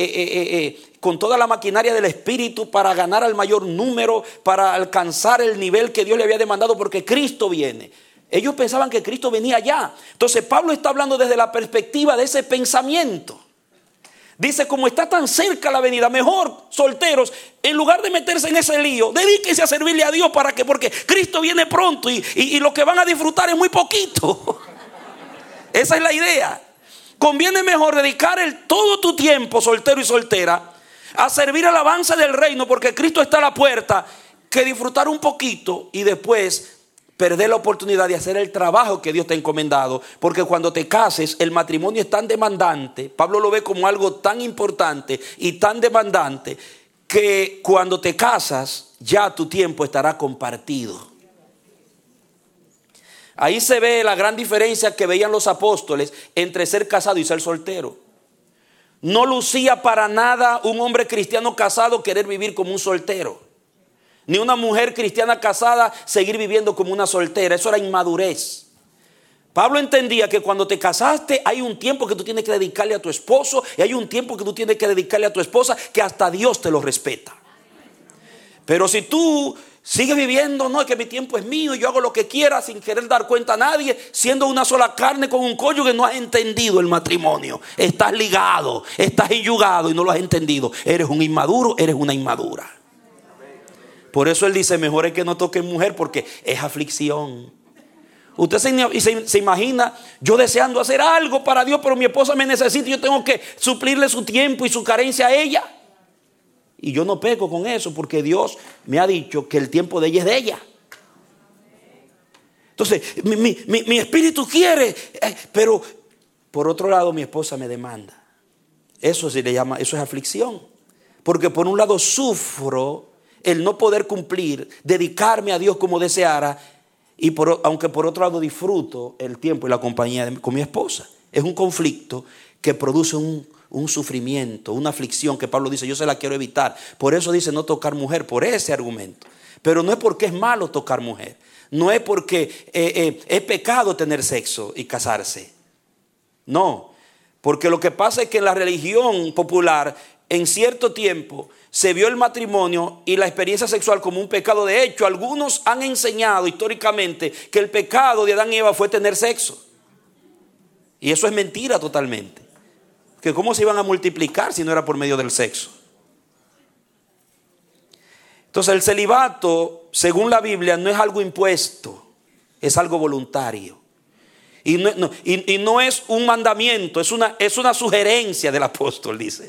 con toda la maquinaria del espíritu para ganar al mayor número, para alcanzar el nivel que Dios le había demandado, porque Cristo viene. Ellos pensaban que Cristo venía ya. Entonces Pablo está hablando desde la perspectiva de ese pensamiento. Dice, como está tan cerca la venida, mejor, solteros, en lugar de meterse en ese lío, dedíquense a servirle a Dios. ¿Para qué? Porque Cristo viene pronto y lo que van a disfrutar es muy poquito. Esa es la idea. Conviene mejor dedicar todo tu tiempo, soltero y soltera, a servir al avance del reino, porque Cristo está a la puerta, que disfrutar un poquito y después perder la oportunidad de hacer el trabajo que Dios te ha encomendado. Porque cuando te cases, el matrimonio es tan demandante, Pablo lo ve como algo tan importante y tan demandante, que cuando te casas ya tu tiempo estará compartido. Ahí se ve la gran diferencia que veían los apóstoles entre ser casado y ser soltero. No lucía para nada un hombre cristiano casado querer vivir como un soltero, ni una mujer cristiana casada seguir viviendo como una soltera. Eso era inmadurez. Pablo entendía que cuando te casaste hay un tiempo que tú tienes que dedicarle a tu esposo, y hay un tiempo que tú tienes que dedicarle a tu esposa, que hasta Dios te lo respeta. Pero si tú sigues viviendo, no, es que mi tiempo es mío, yo hago lo que quiera sin querer dar cuenta a nadie, siendo una sola carne con un cónyuge, no has entendido el matrimonio. Estás ligado, estás enyugado y no lo has entendido. Eres un inmaduro, eres una inmadura. Por eso él dice, mejor es que no toquen mujer, porque es aflicción. Usted se imagina yo deseando hacer algo para Dios, pero mi esposa me necesita y yo tengo que suplirle su tiempo y su carencia a ella. Y yo no peco con eso, porque Dios me ha dicho que el tiempo de ella es de ella. Entonces mi espíritu quiere, pero por otro lado mi esposa me demanda. Eso se le llama, eso es aflicción. Porque por un lado sufro el no poder cumplir, dedicarme a Dios como deseara, y aunque por otro lado disfruto el tiempo y la compañía con mi esposa. Es un conflicto que produce un sufrimiento, una aflicción que Pablo dice, yo se la quiero evitar. Por eso dice no tocar mujer, por ese argumento. Pero no es porque es malo tocar mujer. No es porque es pecado tener sexo y casarse. No, porque lo que pasa es que en la religión popular, en cierto tiempo, se vio el matrimonio y la experiencia sexual como un pecado. De hecho, algunos han enseñado históricamente que el pecado de Adán y Eva fue tener sexo. Y eso es mentira totalmente. Que cómo se iban a multiplicar si no era por medio del sexo. Entonces el celibato, según la Biblia, no es algo impuesto, es algo voluntario. Y no es un mandamiento, es una sugerencia del apóstol, dice.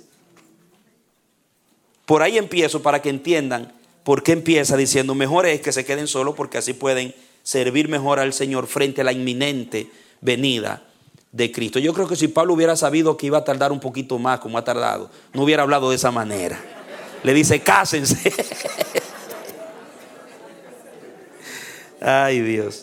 Por ahí empiezo para que entiendan por qué empieza diciendo mejor es que se queden solos, porque así pueden servir mejor al Señor frente a la inminente venida de Cristo. Yo creo que si Pablo hubiera sabido que iba a tardar un poquito más como ha tardado, no hubiera hablado de esa manera. Le dice cásense. Ay Dios,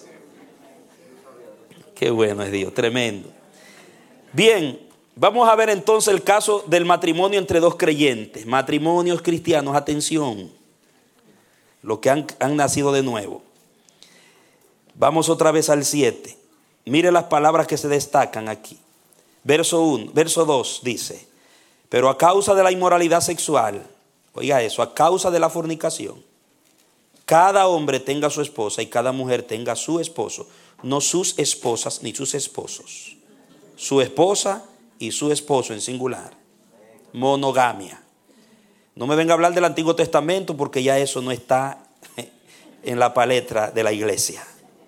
qué bueno es Dios, tremendo. Bien, vamos a ver entonces el caso del matrimonio entre dos creyentes, matrimonios cristianos. Atención, los que han nacido de nuevo. Vamos otra vez al 7. Mire las palabras que se destacan aquí. Verso 2 dice: pero a causa de la inmoralidad sexual oiga eso, a causa de la fornicación, cada hombre tenga su esposa y cada mujer tenga su esposo, no sus esposas ni sus esposos. Su esposa y su esposo en singular. Monogamia. No me venga a hablar del Antiguo Testamento porque ya eso no está en la palestra de la iglesia.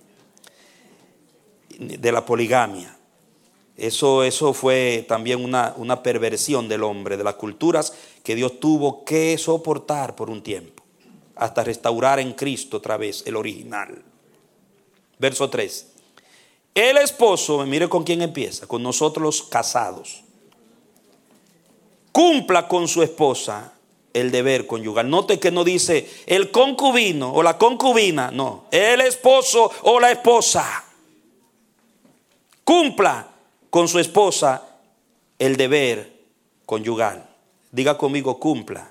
De la poligamia. Eso fue también una perversión del hombre, de las culturas que Dios tuvo que soportar por un tiempo, hasta restaurar en Cristo otra vez el original. Verso 3. El esposo, mire con quién empieza, con nosotros los casados, cumpla con su esposa el deber conyugal. Note que no dice el concubino o la concubina, no, el esposo o la esposa. Cumpla con su esposa el deber conyugal. Diga conmigo, cumpla.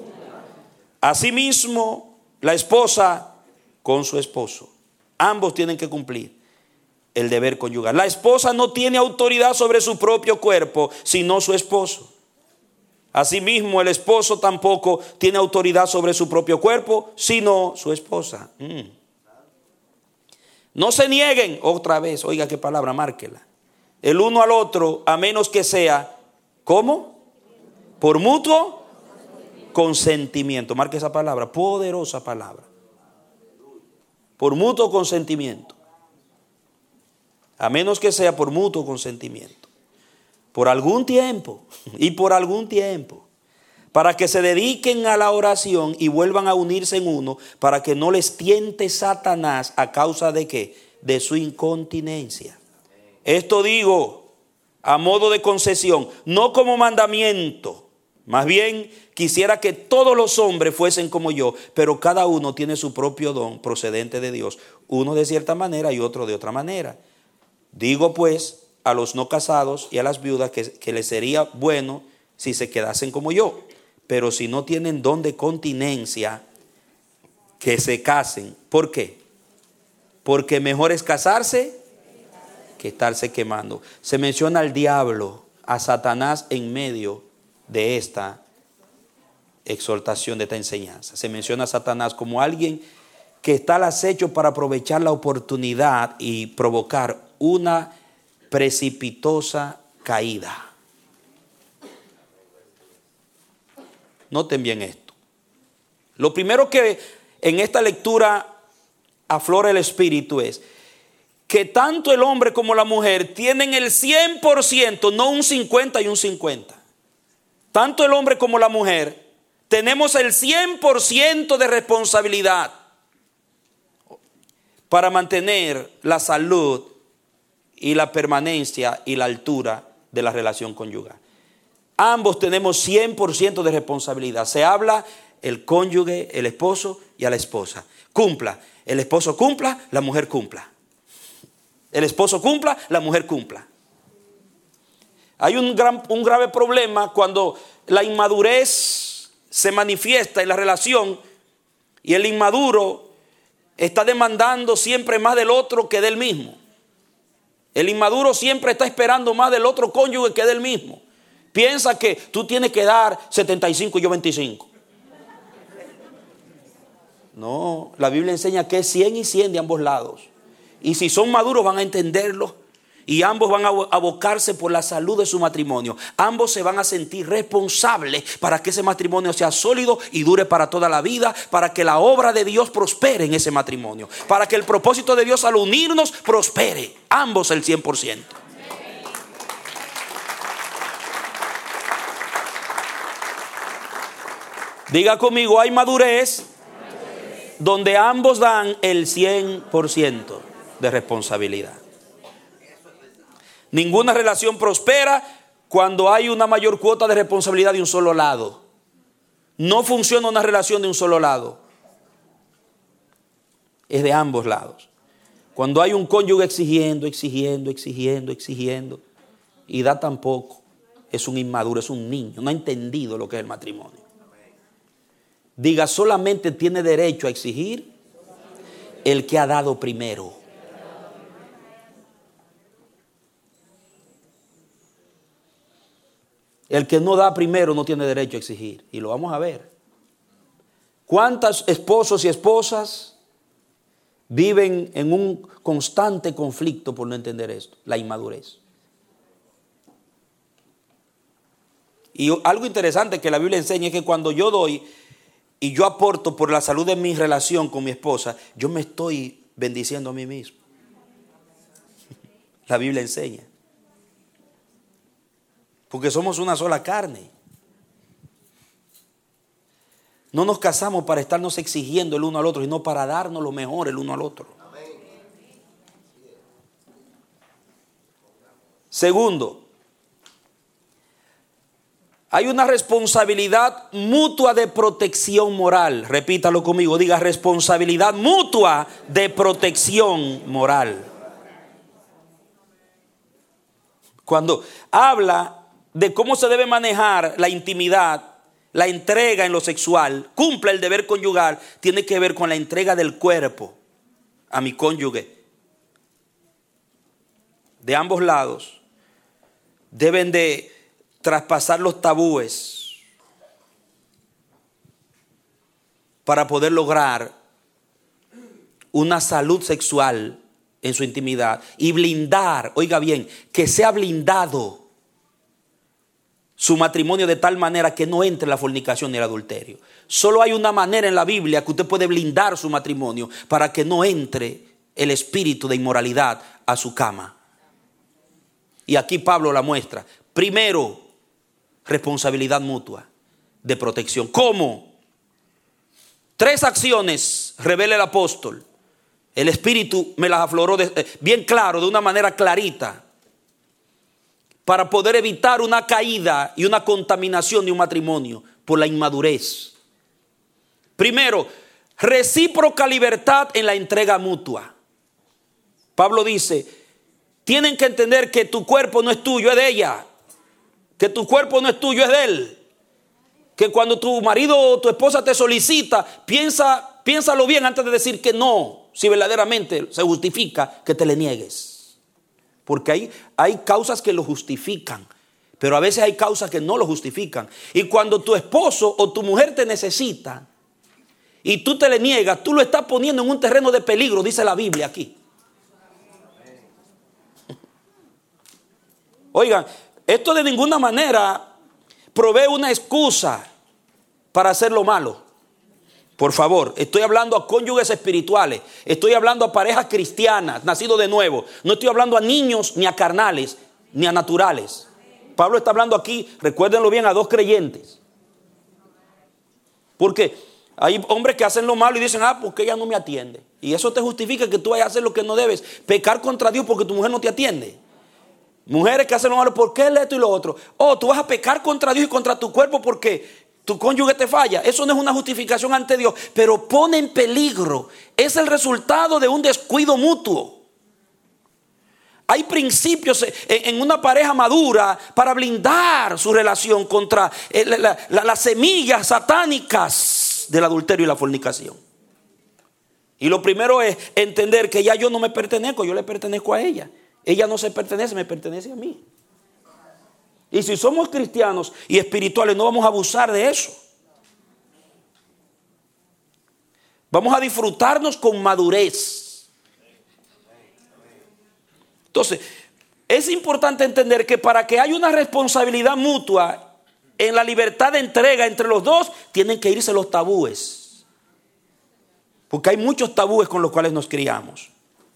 Asimismo, la esposa con su esposo. Ambos tienen que cumplir el deber conyugal. La esposa no tiene autoridad sobre su propio cuerpo, sino su esposo. Asimismo, el esposo tampoco tiene autoridad sobre su propio cuerpo, sino su esposa. No se nieguen, otra vez, oiga qué palabra, márquela, el uno al otro, a menos que sea, ¿cómo? Por mutuo consentimiento. Marque esa palabra, poderosa palabra. Por mutuo consentimiento. A menos que sea por mutuo consentimiento. Por algún tiempo, y por algún tiempo, para que se dediquen a la oración y vuelvan a unirse en uno, para que no les tiente Satanás a causa de ¿qué? De su incontinencia. Esto digo a modo de concesión, no como mandamiento. Más bien quisiera que todos los hombres fuesen como yo, pero cada uno tiene su propio don procedente de Dios, uno de cierta manera y otro de otra manera. Digo pues a los no casados y a las viudas que les sería bueno si se quedasen como yo, pero si no tienen don de continencia, que se casen. ¿Por qué? Porque mejor es casarse que estarse quemando. Se menciona al diablo, a Satanás en medio de esta exhortación, de esta enseñanza. Se menciona a Satanás como alguien que está al acecho para aprovechar la oportunidad y provocar una precipitosa caída. Noten bien esto. Lo primero que en esta lectura aflora el espíritu es que tanto el hombre como la mujer tienen el 100%, no un 50 y un 50. Tanto el hombre como la mujer tenemos el 100% de responsabilidad para mantener la salud y la permanencia y la altura de la relación conyugal. Ambos tenemos 100% de responsabilidad. Se habla el cónyuge, el esposo y a la esposa. Cumpla. El esposo cumpla, la mujer cumpla. El esposo cumpla, la mujer cumpla. Hay un grave problema cuando la inmadurez se manifiesta en la relación y el inmaduro está demandando siempre más del otro que del mismo. El inmaduro siempre está esperando más del otro cónyuge que del mismo. Piensa que tú tienes que dar 75 y yo 25. No, la Biblia enseña que es 100 y 100 de ambos lados. Y si son maduros van a entenderlo. Y ambos van a abocarse por la salud de su matrimonio. Ambos se van a sentir responsables para que ese matrimonio sea sólido y dure para toda la vida. Para que la obra de Dios prospere en ese matrimonio. Para que el propósito de Dios al unirnos prospere. Ambos el 100%. Diga conmigo, hay madurez donde ambos dan el 100% de responsabilidad. Ninguna relación prospera cuando hay una mayor cuota de responsabilidad de un solo lado. No funciona una relación de un solo lado. Es de ambos lados. Cuando hay un cónyuge exigiendo y da tan poco, es un inmaduro, es un niño, no ha entendido lo que es el matrimonio. Diga, solamente tiene derecho a exigir el que ha dado primero. El que no da primero no tiene derecho a exigir. Y lo vamos a ver. ¿Cuántos esposos y esposas viven en un constante conflicto por no entender esto? La inmadurez. Y algo interesante que la Biblia enseña es que cuando yo doy y yo aporto por la salud de mi relación con mi esposa, yo me estoy bendiciendo a mí mismo. La Biblia enseña. Porque somos una sola carne. No nos casamos para estarnos exigiendo el uno al otro, sino para darnos lo mejor el uno al otro. Segundo, hay una responsabilidad mutua de protección moral. Repítalo conmigo, diga responsabilidad mutua de protección moral. Cuando habla de cómo se debe manejar la intimidad, la entrega en lo sexual, cumple el deber conyugal, tiene que ver con la entrega del cuerpo a mi cónyuge. De ambos lados deben de traspasar los tabúes para poder lograr una salud sexual en su intimidad y blindar, oiga bien, que sea blindado su matrimonio de tal manera que no entre la fornicación ni el adulterio. Solo hay una manera en la Biblia que usted puede blindar su matrimonio para que no entre el espíritu de inmoralidad a su cama. Y aquí Pablo la muestra. Primero, responsabilidad mutua de protección. ¿Cómo? 3 acciones revela el apóstol. El Espíritu me las afloró bien claro, de una manera clarita, para poder evitar una caída y una contaminación de un matrimonio por la inmadurez. Primero, recíproca libertad en la entrega mutua. Pablo dice, tienen que entender que tu cuerpo no es tuyo, es de ella. Que tu cuerpo no es tuyo, es de él. Que cuando tu marido o tu esposa te solicita, piénsalo bien antes de decir que no, si verdaderamente se justifica que te le niegues. Porque hay causas que lo justifican, pero a veces hay causas que no lo justifican. Y cuando tu esposo o tu mujer te necesita y tú te le niegas, tú lo estás poniendo en un terreno de peligro, dice la Biblia aquí. Oigan, esto de ninguna manera provee una excusa para hacer lo malo. Por favor, estoy hablando a cónyuges espirituales, estoy hablando a parejas cristianas, nacidos de nuevo. No estoy hablando a niños, ni a carnales, ni a naturales. Pablo está hablando aquí, recuérdenlo bien, a 2 creyentes. Porque hay hombres que hacen lo malo y dicen, porque ella no me atiende. Y eso te justifica que tú vayas a hacer lo que no debes. Pecar contra Dios porque tu mujer no te atiende. Mujeres que hacen lo malo, ¿por qué esto y lo otro? Tú vas a pecar contra Dios y contra tu cuerpo porque tu cónyuge te falla. Eso no es una justificación ante Dios, pero pone en peligro. Es el resultado de un descuido mutuo. Hay principios en una pareja madura para blindar su relación contra las semillas satánicas del adulterio y la fornicación. Y lo primero es entender que ya yo no me pertenezco, yo le pertenezco a ella. Ella no se pertenece, me pertenece a mí. Y si somos cristianos y espirituales, no vamos a abusar de eso. Vamos a disfrutarnos con madurez. Entonces, es importante entender que para que haya una responsabilidad mutua en la libertad de entrega entre los dos, tienen que irse los tabúes. Porque hay muchos tabúes con los cuales nos criamos,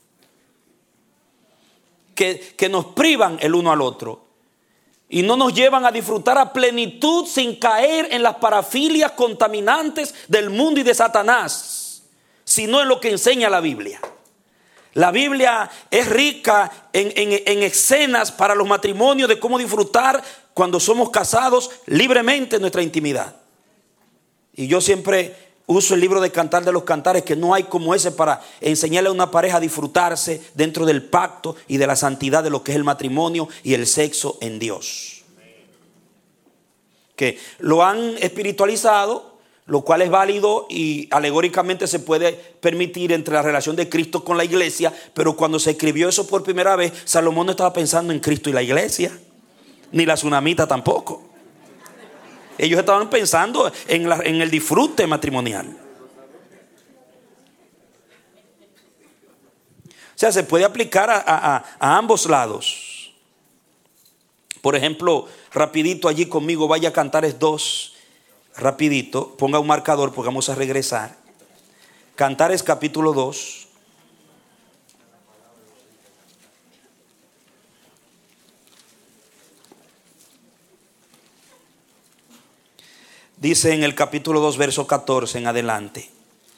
que nos privan el uno al otro. Y no nos llevan a disfrutar a plenitud sin caer en las parafilias contaminantes del mundo y de Satanás, sino en lo que enseña la Biblia. La Biblia es rica en escenas para los matrimonios de cómo disfrutar cuando somos casados libremente nuestra intimidad. Y yo siempre uso el libro de Cantar de los Cantares, que no hay como ese para enseñarle a una pareja a disfrutarse dentro del pacto y de la santidad de lo que es el matrimonio y el sexo en Dios. Que lo han espiritualizado, lo cual es válido y alegóricamente se puede permitir entre la relación de Cristo con la iglesia, pero cuando se escribió eso por primera vez, Salomón no estaba pensando en Cristo y la iglesia, ni la tsunamita tampoco. Ellos estaban pensando en el disfrute matrimonial. O sea, se puede aplicar a ambos lados. Por ejemplo, rapidito allí conmigo, vaya a Cantares 2, rapidito, ponga un marcador porque vamos a regresar. Cantares capítulo 2. Dice en el capítulo 2, verso 14 en adelante.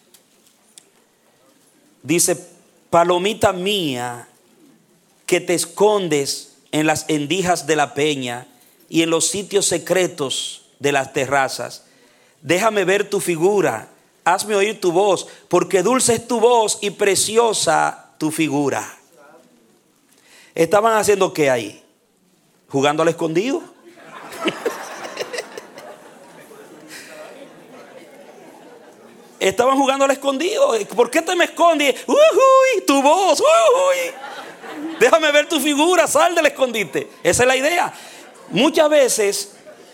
Dice: palomita mía, que te escondes en las endijas de la peña y en los sitios secretos de las terrazas, déjame ver tu figura, hazme oír tu voz, porque dulce es tu voz y preciosa tu figura. ¿Estaban haciendo qué ahí? ¿Jugando al escondido? Estaban jugando al escondido. ¿Por qué te me escondes? Uy, tu voz. Uy. Déjame ver tu figura. Sal del escondite. Esa es la idea. Muchas veces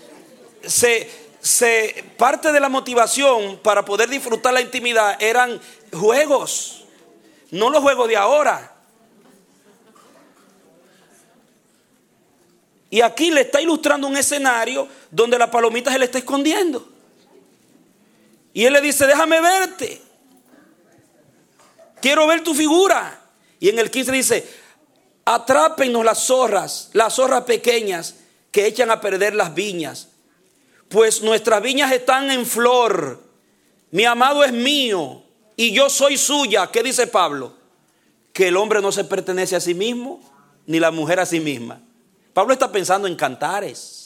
parte de la motivación para poder disfrutar la intimidad eran juegos. No los juegos de ahora. Y aquí le está ilustrando un escenario donde la palomita se le está escondiendo. Y él le dice: déjame verte. Quiero ver tu figura. Y en el 15 dice: atrápenos las zorras pequeñas que echan a perder las viñas. Pues nuestras viñas están en flor. Mi amado es mío y yo soy suya. ¿Qué dice Pablo? Que el hombre no se pertenece a sí mismo, ni la mujer a sí misma. Pablo está pensando en Cantares.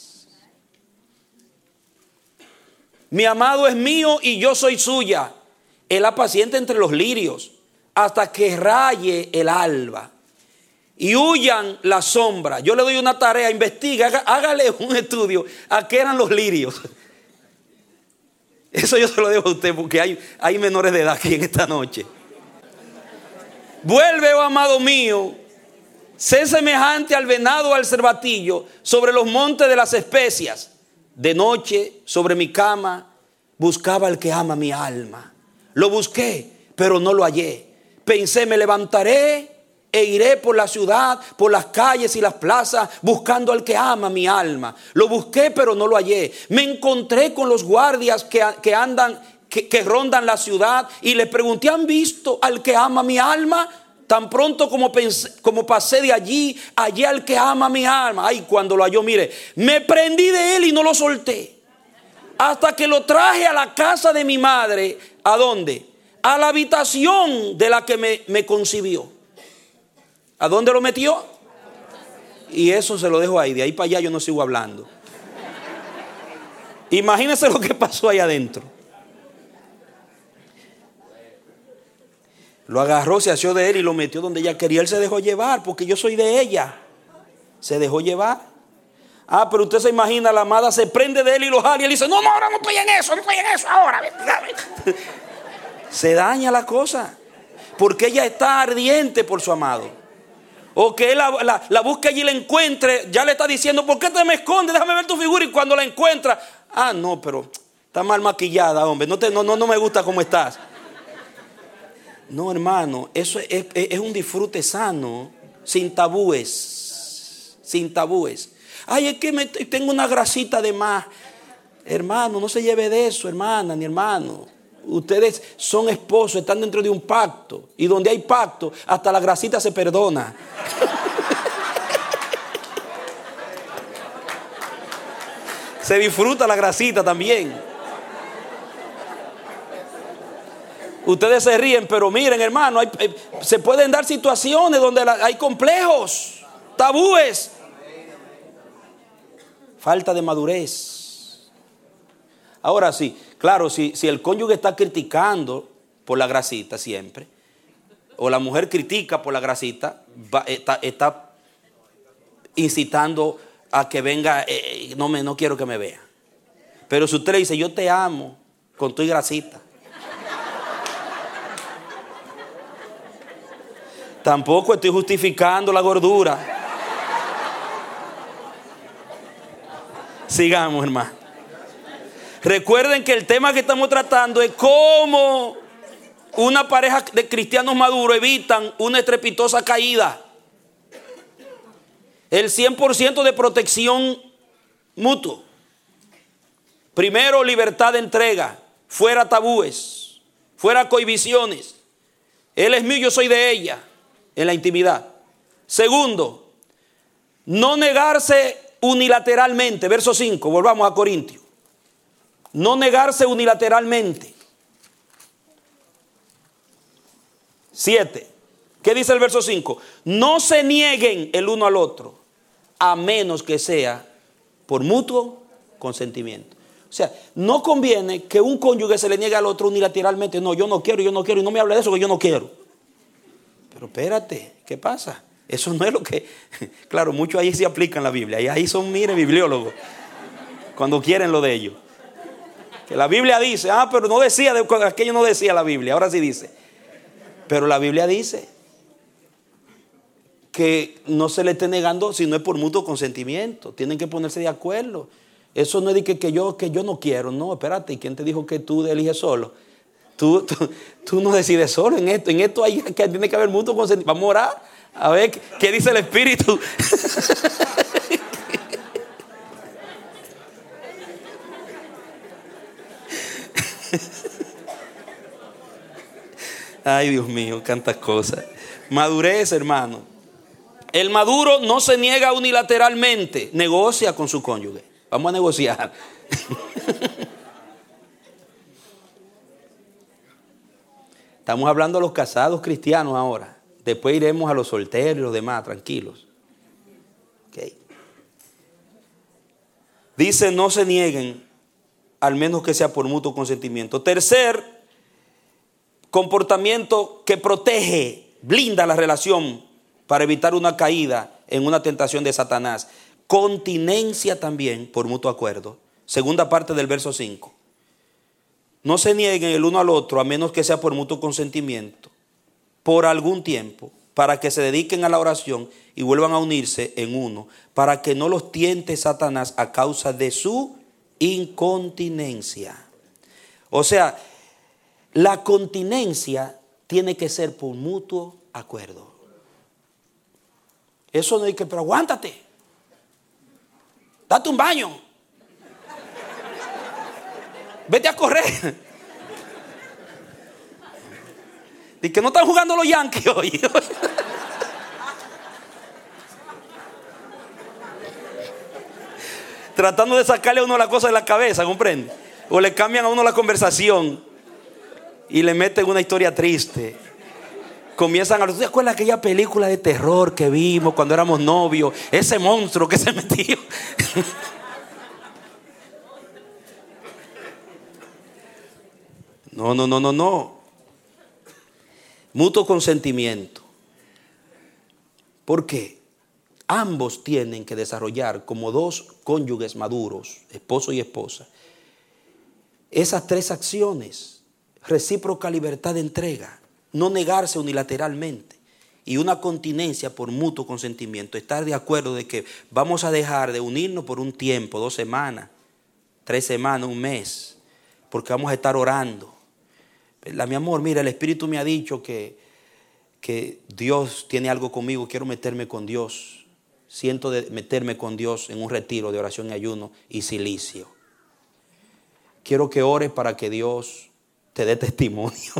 Mi amado es mío y yo soy suya. Él apacienta entre los lirios hasta que raye el alba y huyan las sombras. Yo le doy una tarea: investiga, hágale un estudio a qué eran los lirios. Eso yo se lo dejo a usted porque hay menores de edad aquí en esta noche. Vuelve, oh amado mío, sé semejante al venado o al cervatillo sobre los montes de las especias. De noche, sobre mi cama, buscaba al que ama mi alma. Lo busqué, pero no lo hallé. Pensé: me levantaré e iré por la ciudad, por las calles y las plazas, buscando al que ama mi alma. Lo busqué, pero no lo hallé. Me encontré con los guardias que rondan la ciudad y les pregunté: ¿han visto al que ama mi alma? Tan pronto como pasé de allí, hallé al que ama mi alma. Ay, cuando lo halló, mire, me prendí de él y no lo solté. Hasta que lo traje a la casa de mi madre. ¿A dónde? A la habitación de la que me concibió. ¿A dónde lo metió? Y eso se lo dejo ahí. De ahí para allá yo no sigo hablando. Imagínense lo que pasó ahí adentro. Lo agarró, se asió de él y lo metió donde ella quería. Él se dejó llevar porque yo soy de ella. Se dejó llevar. Pero usted se imagina, la amada se prende de él y lo jala y él dice: no, ahora no estoy en eso ahora. Se daña la cosa porque ella está ardiente por su amado. O que él la busque allí y la encuentre, ya le está diciendo: ¿por qué te me escondes? Déjame ver tu figura. Y cuando la encuentra: no, pero está mal maquillada, hombre. No me gusta cómo estás. No, hermano, eso es un disfrute sano, sin tabúes. Sin tabúes. Ay, es que tengo una grasita de más. Hermano, no se lleve de eso, hermana ni hermano. Ustedes son esposos, están dentro de un pacto. Y donde hay pacto, hasta la grasita se perdona. Se disfruta la grasita también. Ustedes se ríen, pero miren, hermano, se pueden dar situaciones donde hay complejos, tabúes, falta de madurez. Ahora sí, claro, si el cónyuge está criticando por la grasita siempre, o la mujer critica por la grasita, está incitando a que venga, no quiero que me vea. Pero si usted le dice: yo te amo con tu grasita, tampoco estoy justificando la gordura. Sigamos, hermano. Recuerden que el tema que estamos tratando es cómo una pareja de cristianos maduros evitan una estrepitosa caída. El 100% de protección mutuo. Primero, libertad de entrega. Fuera tabúes. Fuera cohibiciones. Él es mío, yo soy de ella. En la intimidad. Segundo, no negarse unilateralmente. Verso 5, volvamos a Corintios. No negarse unilateralmente. 7. ¿Qué dice el verso 5? No se nieguen el uno al otro, a menos que sea por mutuo consentimiento. O sea, no conviene que un cónyuge se le niegue al otro unilateralmente. No, yo no quiero, y no me hable de eso, que yo no quiero. Pero espérate, ¿qué pasa? Eso no es lo que... Claro, muchos ahí se aplican la Biblia. Y ahí son, mire, bibliólogos. Cuando quieren lo de ellos. Que la Biblia dice, pero no decía, aquello no decía la Biblia, ahora sí dice. Pero la Biblia dice que no se le esté negando si no es por mutuo consentimiento. Tienen que ponerse de acuerdo. Eso no es de que yo no quiero. No, espérate, ¿y quién te dijo que tú eliges solo? Tú no decides solo en esto. En esto hay que tiene que haber mutuo consentimiento. Vamos a orar a ver qué dice el Espíritu. Ay, Dios mío, tantas cosas. Madurez, hermano. El maduro no se niega unilateralmente, negocia con su cónyuge. Vamos a negociar. Estamos hablando de los casados cristianos ahora. Después iremos a los solteros y los demás, tranquilos. Okay. Dice, no se nieguen, al menos que sea por mutuo consentimiento. Tercer comportamiento que protege, blinda la relación para evitar una caída en una tentación de Satanás. Continencia también por mutuo acuerdo. Segunda parte del verso 5. No se nieguen el uno al otro a menos que sea por mutuo consentimiento, por algún tiempo, para que se dediquen a la oración y vuelvan a unirse en uno, para que no los tiente Satanás a causa de su incontinencia. O sea, la continencia tiene que ser por mutuo acuerdo. Eso no hay que, pero aguántate. Date un baño. Vete a correr. Y que no están jugando los Yankees hoy. Tratando de sacarle a uno la cosa de la cabeza, ¿comprende? O le cambian a uno la conversación y le meten una historia triste. Comienzan a... ¿Tú te acuerdas de aquella película de terror que vimos cuando éramos novios? Ese monstruo que se metió. No. Mutuo consentimiento. ¿Por qué? Ambos tienen que desarrollar como dos cónyuges maduros, esposo y esposa, esas tres acciones: recíproca libertad de entrega, no negarse unilateralmente, y una continencia por mutuo consentimiento. Estar de acuerdo de que vamos a dejar de unirnos por un tiempo, 2 semanas, 3 semanas, un mes, porque vamos a estar orando. Mi amor, mira, el Espíritu me ha dicho que Dios tiene algo conmigo, quiero meterme con Dios. Siento de meterme con Dios en un retiro de oración y ayuno y silicio. Quiero que ores para que Dios te dé testimonio.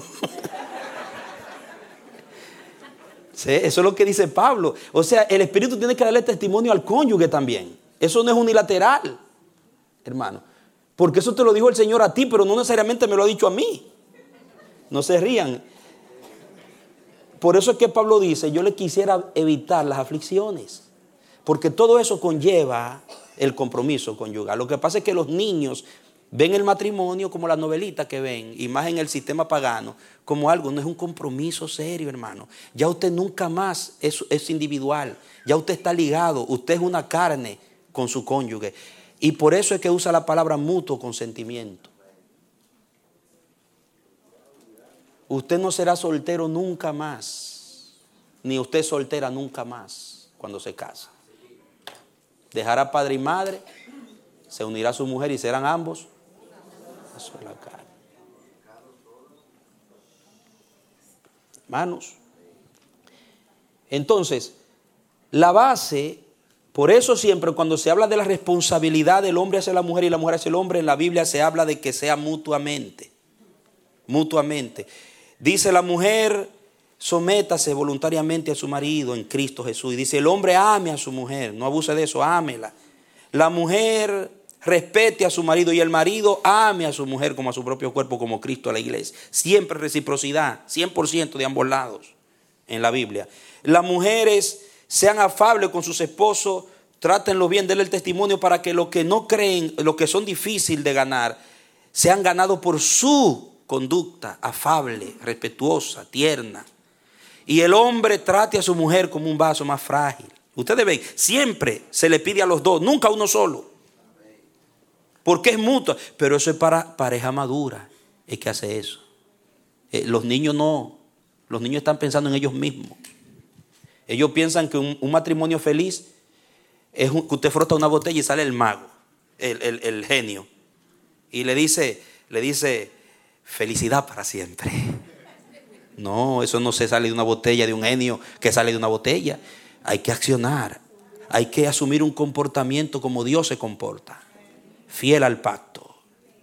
¿Sí? Eso es lo que dice Pablo. O sea, el Espíritu tiene que darle testimonio al cónyuge también. Eso no es unilateral, hermano. Porque eso te lo dijo el Señor a ti, pero no necesariamente me lo ha dicho a mí. No se rían. Por eso es que Pablo dice, yo le quisiera evitar las aflicciones. Porque todo eso conlleva el compromiso conyugal. Lo que pasa es que los niños ven el matrimonio como la novelita que ven, y más en el sistema pagano, como algo, no es un compromiso serio, hermano. Ya usted nunca más es individual. Ya usted está ligado, usted es una carne con su cónyuge. Y por eso es que usa la palabra mutuo consentimiento. Usted no será soltero nunca más, ni usted soltera nunca más cuando se casa. Dejará padre y madre, se unirá a su mujer y serán ambos vaso de la carne. Hermanos, entonces, la base, por eso siempre cuando se habla de la responsabilidad del hombre hacia la mujer y la mujer hacia el hombre, en la Biblia se habla de que sea mutuamente. Mutuamente. Dice la mujer, sométase voluntariamente a su marido en Cristo Jesús. Y dice el hombre ame a su mujer, no abuse de eso, ámela. La mujer respete a su marido y el marido ame a su mujer como a su propio cuerpo, como Cristo a la iglesia. Siempre reciprocidad, 100% de ambos lados en la Biblia. Las mujeres sean afables con sus esposos, trátenlo bien, denle el testimonio para que los que no creen, los que son difíciles de ganar, sean ganados por su conducta afable, respetuosa, tierna. Y el hombre trate a su mujer como un vaso más frágil. Ustedes ven, siempre se le pide a los dos, nunca a uno solo. Porque es mutuo. Pero eso es para pareja madura, es que hace eso. Los niños no, los niños están pensando en ellos mismos. Ellos piensan que un matrimonio feliz es que usted frota una botella y sale el mago, el genio. Y le dice, felicidad para siempre. No, eso no se sale de una botella, de un genio que sale de una botella. Hay que accionar, hay que asumir un comportamiento como Dios se comporta, fiel al pacto.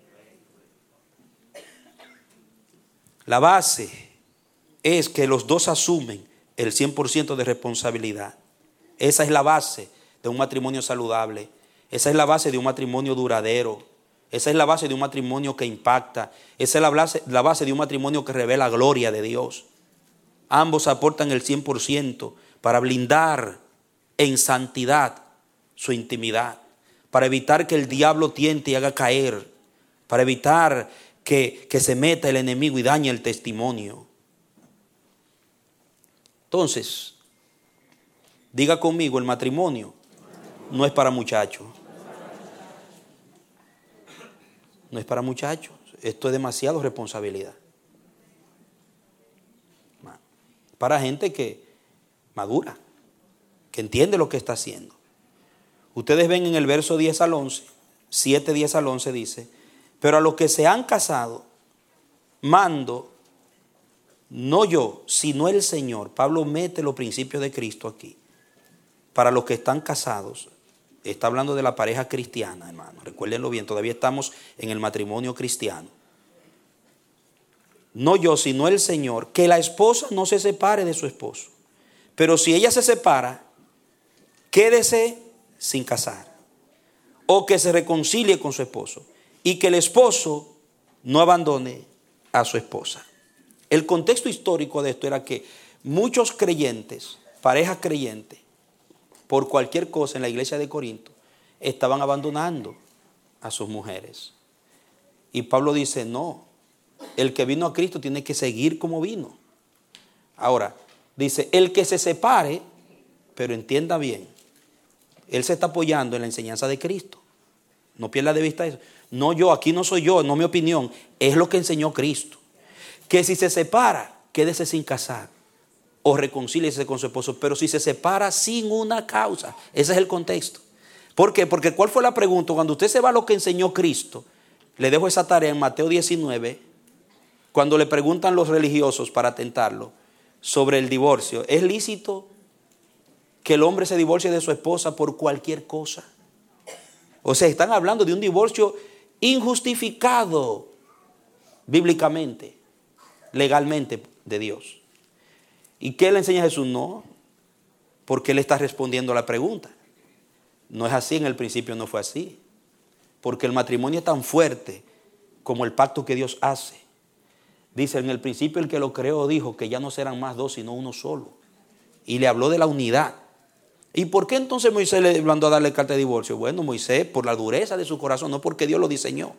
La base es que los dos asumen el 100% de responsabilidad. Esa es la base de un matrimonio saludable. Esa es la base de un matrimonio duradero. Esa es la base de un matrimonio que impacta. Esa es la base de un matrimonio que revela la gloria de Dios. Ambos aportan el 100% para blindar en santidad su intimidad, para evitar que el diablo tiente y haga caer, para evitar que se meta el enemigo y dañe el testimonio. Entonces, diga conmigo, el matrimonio no es para muchachos. No es para muchachos. Esto es demasiado responsabilidad. Para gente que madura, que entiende lo que está haciendo. Ustedes ven en el verso 10 al 11, 7, 10 al 11 dice, pero a los que se han casado, mando, no yo, sino el Señor. Pablo mete los principios de Cristo aquí. Para los que están casados, está hablando de la pareja cristiana, hermano. Recuérdenlo bien, todavía estamos en el matrimonio cristiano. No yo, sino el Señor, que la esposa no se separe de su esposo. Pero si ella se separa, quédese sin casar. O que se reconcilie con su esposo. Y que el esposo no abandone a su esposa. El contexto histórico de esto era que muchos creyentes, parejas creyentes, por cualquier cosa en la iglesia de Corinto, estaban abandonando a sus mujeres. Y Pablo dice, no, el que vino a Cristo tiene que seguir como vino. Ahora, dice, el que se separe, pero entienda bien, él se está apoyando en la enseñanza de Cristo. No pierda de vista eso. No yo, aquí no soy yo, no mi opinión, es lo que enseñó Cristo. Que si se separa, quédese sin casar o reconcíliese con su esposo, pero si se separa sin una causa, ese es el contexto. ¿Por qué? Porque ¿cuál fue la pregunta? Cuando usted se va a lo que enseñó Cristo, le dejo esa tarea en Mateo 19, cuando le preguntan los religiosos para tentarlo sobre el divorcio, ¿es lícito que el hombre se divorcie de su esposa por cualquier cosa? O sea, están hablando de un divorcio injustificado bíblicamente, legalmente de Dios. ¿Y qué le enseña Jesús? No, porque él está respondiendo a la pregunta. No es así, en el principio no fue así. Porque el matrimonio es tan fuerte como el pacto que Dios hace. Dice, en el principio el que lo creó dijo que ya no serán más dos sino uno solo. Y le habló de la unidad. ¿Y por qué entonces Moisés le mandó a darle carta de divorcio? Bueno, Moisés por la dureza de su corazón, no porque Dios lo diseñó.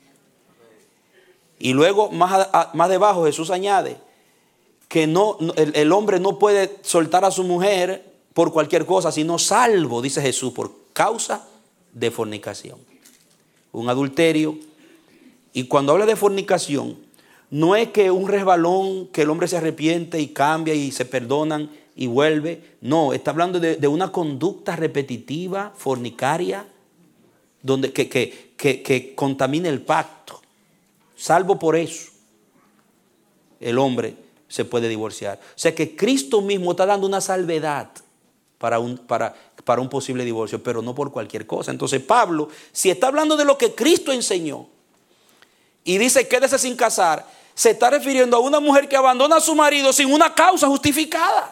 Y luego más debajo Jesús añade que el hombre no puede soltar a su mujer por cualquier cosa, sino salvo, dice Jesús, por causa de fornicación. Un adulterio. Y cuando habla de fornicación, no es que un resbalón, que el hombre se arrepiente y cambia y se perdonan y vuelve. No, está hablando de una conducta repetitiva, fornicaria, donde que contamina el pacto. Salvo por eso, el hombre se puede divorciar. O sea que Cristo mismo está dando una salvedad para un posible divorcio, pero no por cualquier cosa. Entonces Pablo, si está hablando de lo que Cristo enseñó y dice quédese sin casar, se está refiriendo a una mujer que abandona a su marido sin una causa justificada.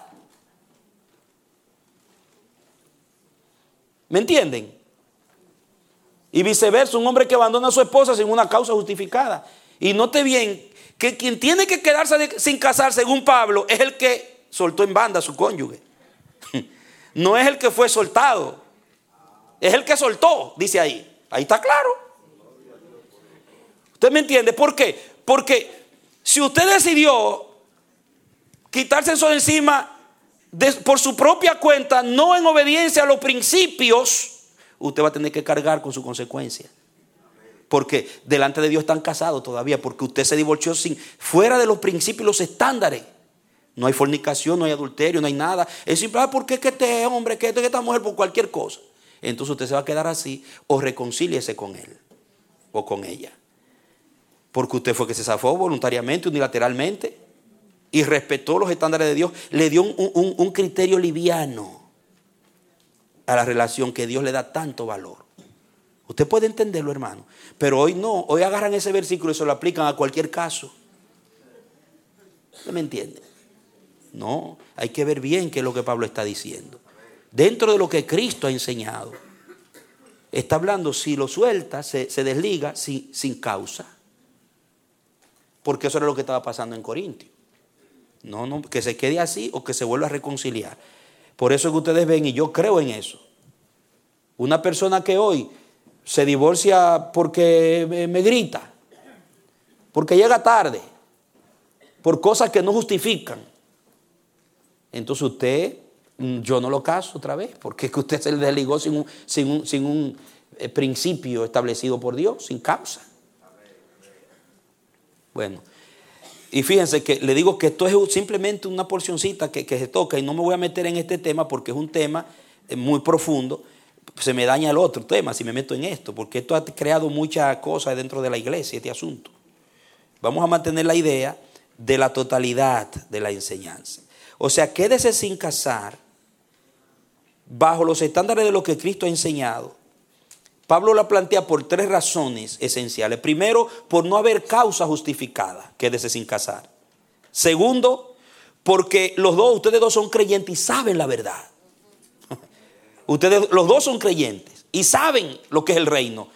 ¿Me entienden? Y viceversa, un hombre que abandona a su esposa sin una causa justificada. Y note bien que quien tiene que quedarse sin casar, según Pablo, es el que soltó en banda a su cónyuge. No es el que fue soltado, es el que soltó, dice ahí. Ahí está claro. ¿Usted me entiende? ¿Por qué? Porque si usted decidió quitarse eso de encima por su propia cuenta, no en obediencia a los principios, usted va a tener que cargar con su consecuencia. Porque delante de Dios están casados todavía, porque usted se divorció fuera de los principios y los estándares. No hay fornicación, no hay adulterio, no hay nada. Es simple, ¿por qué es que este hombre, que esta mujer, por cualquier cosa? Entonces usted se va a quedar así, o reconcíliese con él o con ella. Porque usted fue que se zafó voluntariamente, unilateralmente, y respetó los estándares de Dios. Le dio un criterio liviano a la relación que Dios le da tanto valor. Usted puede entenderlo, hermano. Pero hoy no, hoy agarran ese versículo y se lo aplican a cualquier caso. ¿Usted me entiende? No, hay que ver bien qué es lo que Pablo está diciendo. Dentro de lo que Cristo ha enseñado, está hablando si lo suelta, se desliga sin causa. Porque eso era lo que estaba pasando en Corintios. No, que se quede así o que se vuelva a reconciliar. Por eso es que ustedes ven, y yo creo en eso, una persona que hoy se divorcia porque me grita, porque llega tarde, por cosas que no justifican. Entonces usted, yo no lo caso otra vez, porque es que usted se le desligó sin un principio establecido por Dios, sin causa. Bueno, y fíjense que le digo que esto es simplemente una porcioncita que se toca, y no me voy a meter en este tema porque es un tema muy profundo. Se me daña el otro tema si me meto en esto, porque esto ha creado muchas cosas dentro de la iglesia, este asunto. Vamos a mantener la idea de la totalidad de la enseñanza. O sea, quédese sin casar bajo los estándares de lo que Cristo ha enseñado. Pablo la plantea por 3 razones esenciales. Primero, por no haber causa justificada, quédese sin casar. Segundo, porque ustedes dos son creyentes y saben la verdad. Los dos son creyentes y saben lo que es el reino.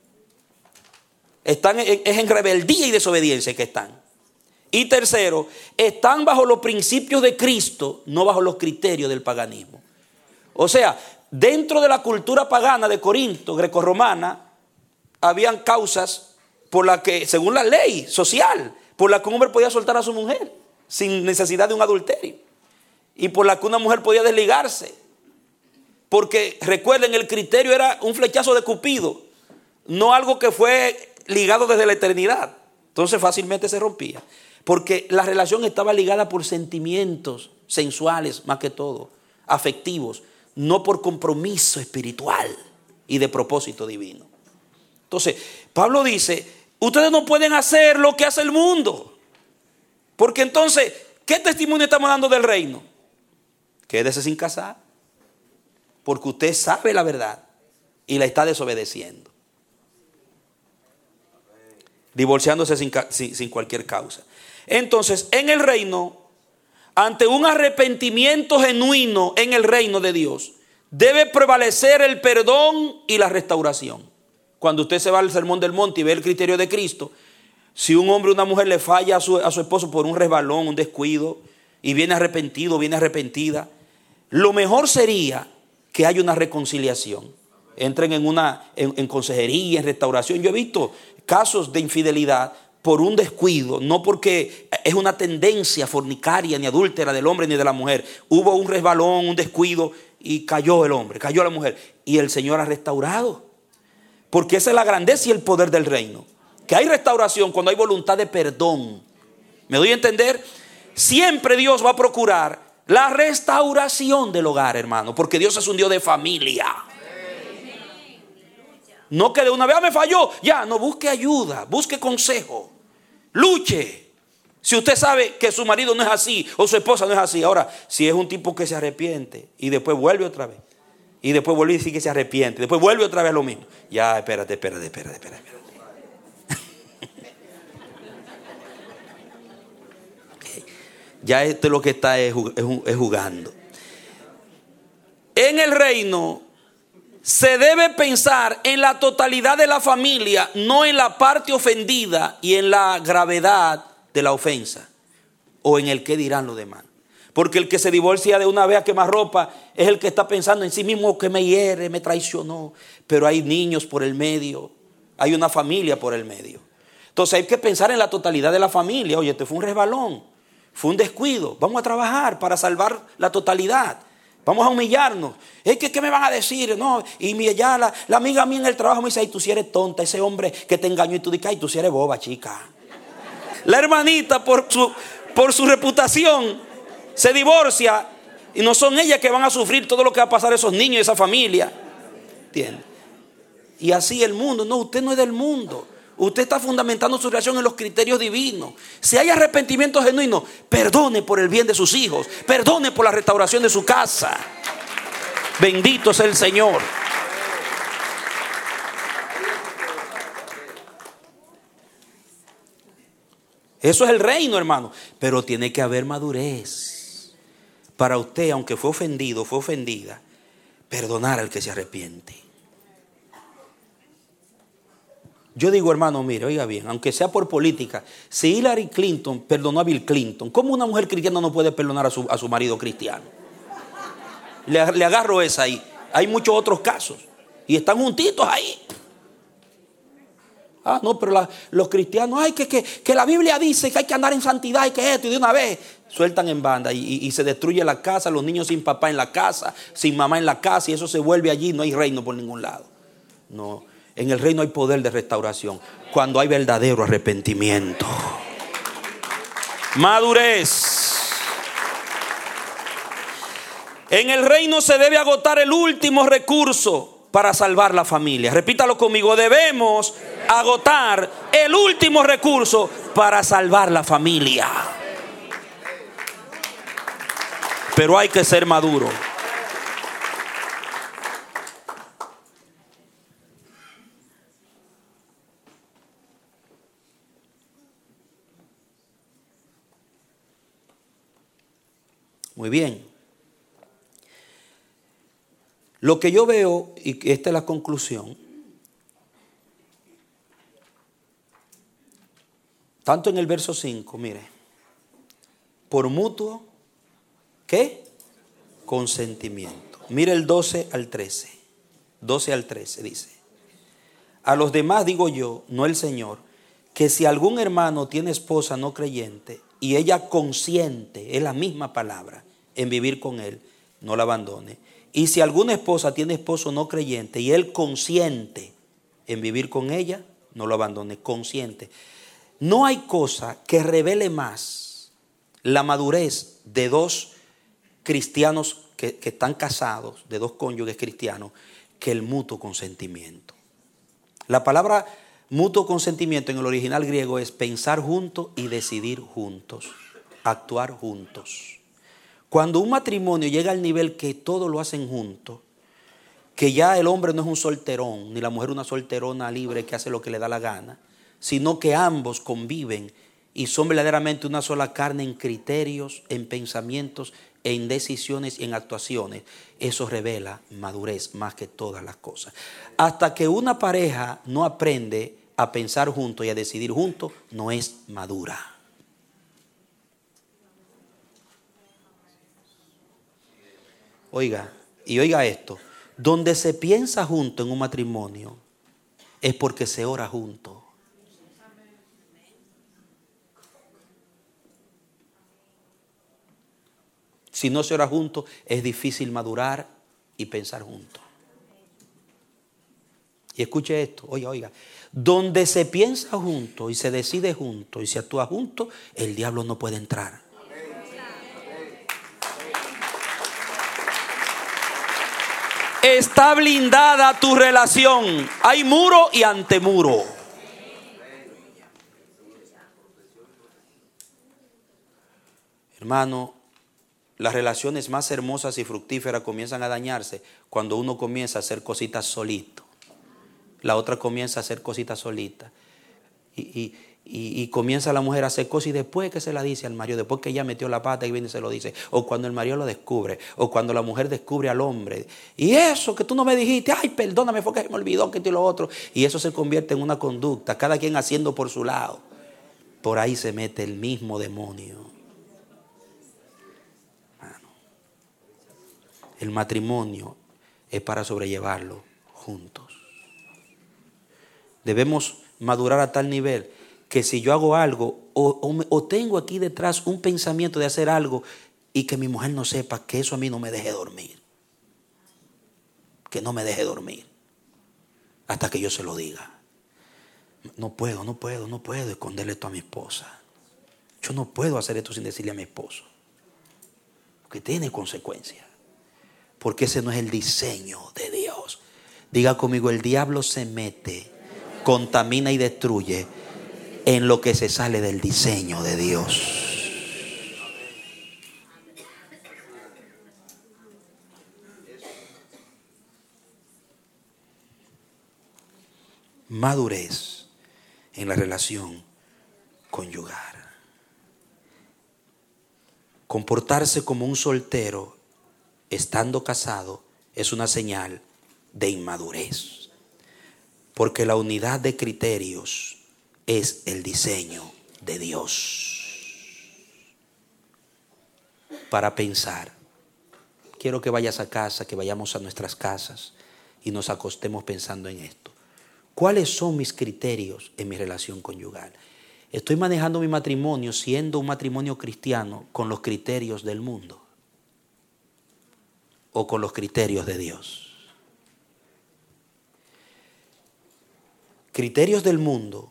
Es en rebeldía y desobediencia que están. Y tercero, están bajo los principios de Cristo, no bajo los criterios del paganismo. O sea, dentro de la cultura pagana de Corinto, grecorromana, habían causas por las que, según la ley social, por la que un hombre podía soltar a su mujer sin necesidad de un adulterio, y por la que una mujer podía desligarse. Porque recuerden, el criterio era un flechazo de Cupido, no algo que fue ligado desde la eternidad. Entonces fácilmente se rompía, porque la relación estaba ligada por sentimientos sensuales, más que todo, afectivos, no por compromiso espiritual y de propósito divino. Entonces, Pablo dice, ustedes no pueden hacer lo que hace el mundo, porque entonces, ¿qué testimonio estamos dando del reino? Quédese sin casar, porque usted sabe la verdad y la está desobedeciendo, divorciándose sin cualquier causa. Entonces, en el reino, ante un arrepentimiento genuino en el reino de Dios, debe prevalecer el perdón y la restauración. Cuando usted se va al Sermón del Monte y ve el criterio de Cristo, si un hombre o una mujer le falla a su esposo por un resbalón, un descuido, y viene arrepentido, viene arrepentida, lo mejor sería que haya una reconciliación. Entren en consejería, en restauración. Yo he visto casos de infidelidad por un descuido, no porque es una tendencia fornicaria ni adúltera del hombre ni de la mujer. Hubo un resbalón, un descuido y cayó el hombre, cayó la mujer, y el Señor ha restaurado. Porque esa es la grandeza y el poder del reino, que hay restauración cuando hay voluntad de perdón. ¿Me doy a entender? Siempre Dios va a procurar la restauración del hogar, hermano, porque Dios es un Dios de familia. No que de una vez me falló, ya, no, busque ayuda, busque consejo. Luche. Si usted sabe que su marido no es así o su esposa no es así. Ahora, si es un tipo que se arrepiente y después vuelve otra vez. Y después vuelve y dice que se arrepiente. Después vuelve otra vez a lo mismo. Ya, espérate. Ya esto es lo que está es jugando. En el reino se debe pensar en la totalidad de la familia, no en la parte ofendida y en la gravedad de la ofensa o en el qué dirán los demás. Porque el que se divorcia de una vez a quemarropa es el que está pensando en sí mismo, que me hiere, me traicionó. Pero hay niños por el medio, hay una familia por el medio. Entonces hay que pensar en la totalidad de la familia. Oye, este fue un resbalón, fue un descuido. Vamos a trabajar para salvar la totalidad. Vamos a humillarnos. Es que, ¿qué me van a decir? No, y ya la amiga mía en el trabajo me dice, ay, tú si eres tonta, ese hombre que te engañó. Y tú dices, ay, tú si eres boba, chica. La hermanita por su reputación se divorcia y no son ellas que van a sufrir todo lo que va a pasar a esos niños y esa familia. ¿Entiendes? Y así el mundo. No, usted no es del mundo. Usted está fundamentando su relación en los criterios divinos. Si hay arrepentimiento genuino, perdone por el bien de sus hijos. Perdone por la restauración de su casa. Bendito sea el Señor. Eso es el reino, hermano. Pero tiene que haber madurez. Para usted, aunque fue ofendido, fue ofendida, perdonar al que se arrepiente. Yo digo, hermano, mire, oiga bien, aunque sea por política, si Hillary Clinton perdonó a Bill Clinton, ¿cómo una mujer cristiana no puede perdonar a su marido cristiano? Le agarro esa ahí. Hay muchos otros casos y están juntitos ahí. Ah, no, pero los cristianos, ay, que la Biblia dice que hay que andar en santidad y que esto, y de una vez sueltan en banda y se destruye la casa, los niños sin papá en la casa, sin mamá en la casa, y eso se vuelve allí, no hay reino por ningún lado. No, en el reino hay poder de restauración cuando hay verdadero arrepentimiento. Madurez. En el reino se debe agotar el último recurso para salvar la familia. Repítalo conmigo, debemos agotar el último recurso para salvar la familia. Pero hay que ser maduro. Muy bien. Lo que yo veo, y esta es la conclusión, tanto en el verso 5, mire, por mutuo, ¿qué? Consentimiento. Mire el 12 al 13. 12 al 13 dice: a los demás digo yo, no el Señor, que si algún hermano tiene esposa no creyente y ella consiente, es la misma palabra, en vivir con él, no la abandone. Y si alguna esposa tiene esposo no creyente y él consiente en vivir con ella, no lo abandone, consciente. No hay cosa que revele más la madurez de dos cristianos que están casados, de dos cónyuges cristianos, que el mutuo consentimiento. La palabra mutuo consentimiento en el original griego es pensar juntos y decidir juntos, actuar juntos. Cuando un matrimonio llega al nivel que todo lo hacen juntos, que ya el hombre no es un solterón, ni la mujer una solterona libre que hace lo que le da la gana, sino que ambos conviven y son verdaderamente una sola carne en criterios, en pensamientos, en decisiones y en actuaciones. Eso revela madurez más que todas las cosas. Hasta que una pareja no aprende a pensar juntos y a decidir juntos, no es madura. Oiga, y oiga esto, donde se piensa junto en un matrimonio es porque se ora junto. Si no se ora junto, es difícil madurar y pensar juntos. Y escuche esto, oiga, donde se piensa junto y se decide junto y se actúa junto, el diablo no puede entrar. Está blindada tu relación. Hay muro y antemuro. Hermano, las relaciones más hermosas y fructíferas comienzan a dañarse cuando uno comienza a hacer cositas solito. La otra comienza a hacer cositas solita. Y comienza la mujer a hacer cosas y después que se la dice al marido, después que ella metió la pata y viene y se lo dice, o cuando el marido lo descubre, o cuando la mujer descubre al hombre, y eso que tú no me dijiste, ay, perdóname, fue que se me olvidó que esto y lo otro, y eso se convierte en una conducta, cada quien haciendo por su lado. Por ahí se mete el mismo demonio. Hermano, el matrimonio es para sobrellevarlo juntos. Debemos madurar a tal nivel que si yo hago algo o tengo aquí detrás un pensamiento de hacer algo y que mi mujer no sepa, que eso a mí no me deje dormir. Que no me deje dormir hasta que yo se lo diga. No puedo esconderle esto a mi esposa. Yo no puedo hacer esto sin decirle a mi esposo. Porque tiene consecuencias. Porque ese no es el diseño de Dios. Diga conmigo, el diablo se mete, contamina y destruye en lo que se sale del diseño de Dios. Madurez en la relación conyugal. Comportarse como un soltero estando casado es una señal de inmadurez. Porque la unidad de criterios es el diseño de Dios. Para pensar, quiero que vayas a casa, que vayamos a nuestras casas y nos acostemos pensando en esto. ¿Cuáles son mis criterios en mi relación conyugal? ¿Estoy manejando mi matrimonio siendo un matrimonio cristiano con los criterios del mundo o con los criterios de Dios? Criterios del mundo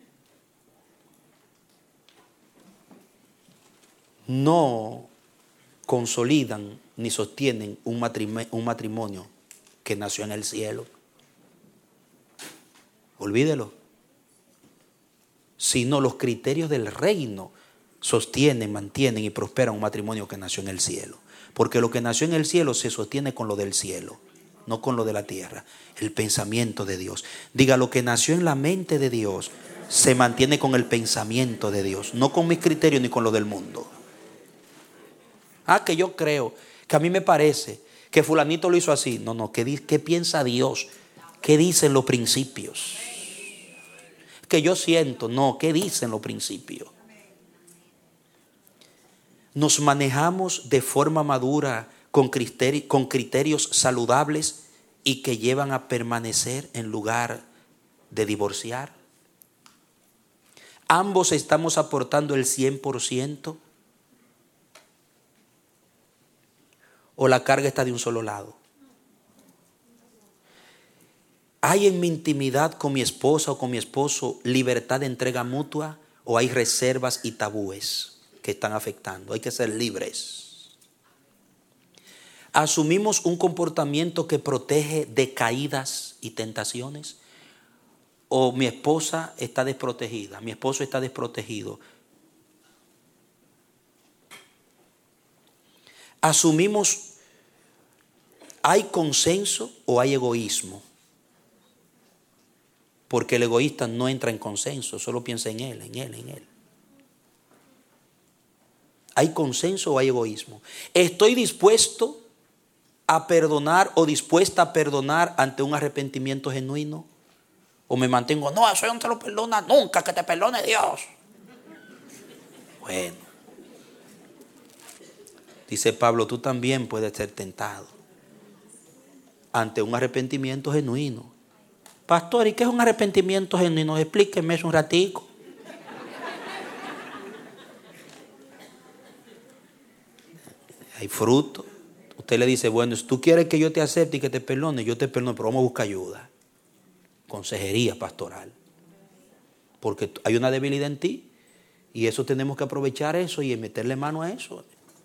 no consolidan ni sostienen un matrimonio que nació en el cielo. Olvídelo. Sino los criterios del reino sostienen, mantienen y prosperan un matrimonio que nació en el cielo. Porque lo que nació en el cielo se sostiene con lo del cielo, no con lo de la tierra. El pensamiento de Dios. Diga, lo que nació en la mente de Dios se mantiene con el pensamiento de Dios, no con mis criterios ni con lo del mundo. Que yo creo, que a mí me parece que fulanito lo hizo así. No, ¿qué piensa Dios? ¿Qué dicen los principios? Que yo siento, no, ¿qué dicen los principios? Nos manejamos de forma madura con criterios saludables y que llevan a permanecer en lugar de divorciar. Ambos estamos aportando el 100%. ¿O la carga está de un solo lado? ¿Hay en mi intimidad con mi esposa o con mi esposo libertad de entrega mutua? ¿O hay reservas y tabúes que están afectando? Hay que ser libres. ¿Asumimos un comportamiento que protege de caídas y tentaciones? ¿O mi esposa está desprotegida? ¿Mi esposo está desprotegido? ¿Asumimos, hay consenso o hay egoísmo? Porque el egoísta no entra en consenso, solo piensa en él. ¿Hay consenso o hay egoísmo? ¿Estoy dispuesto a perdonar o dispuesta a perdonar ante un arrepentimiento genuino? ¿O me mantengo, no, eso no te lo perdona nunca, que te perdone Dios? Bueno, dice Pablo, tú también puedes ser tentado ante un arrepentimiento genuino. Pastor, ¿y qué es un arrepentimiento genuino? Explíqueme eso un ratico. Hay fruto. Usted le dice, bueno, si tú quieres que yo te acepte y que te perdone, yo te perdono, pero vamos a buscar ayuda. Consejería pastoral. Porque hay una debilidad en ti y eso tenemos que aprovechar eso y meterle mano a eso.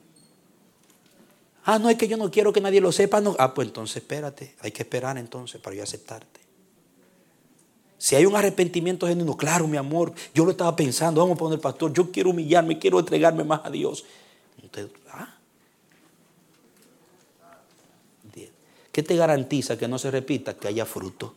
No, es que yo no quiero que nadie lo sepa. No. Pues entonces espérate. Hay que esperar entonces para yo aceptarte. Si hay un arrepentimiento genuino, claro, mi amor, yo lo estaba pensando, vamos a poner pastor, yo quiero humillarme, quiero entregarme más a Dios. ¿Qué te garantiza que no se repita? Que haya fruto.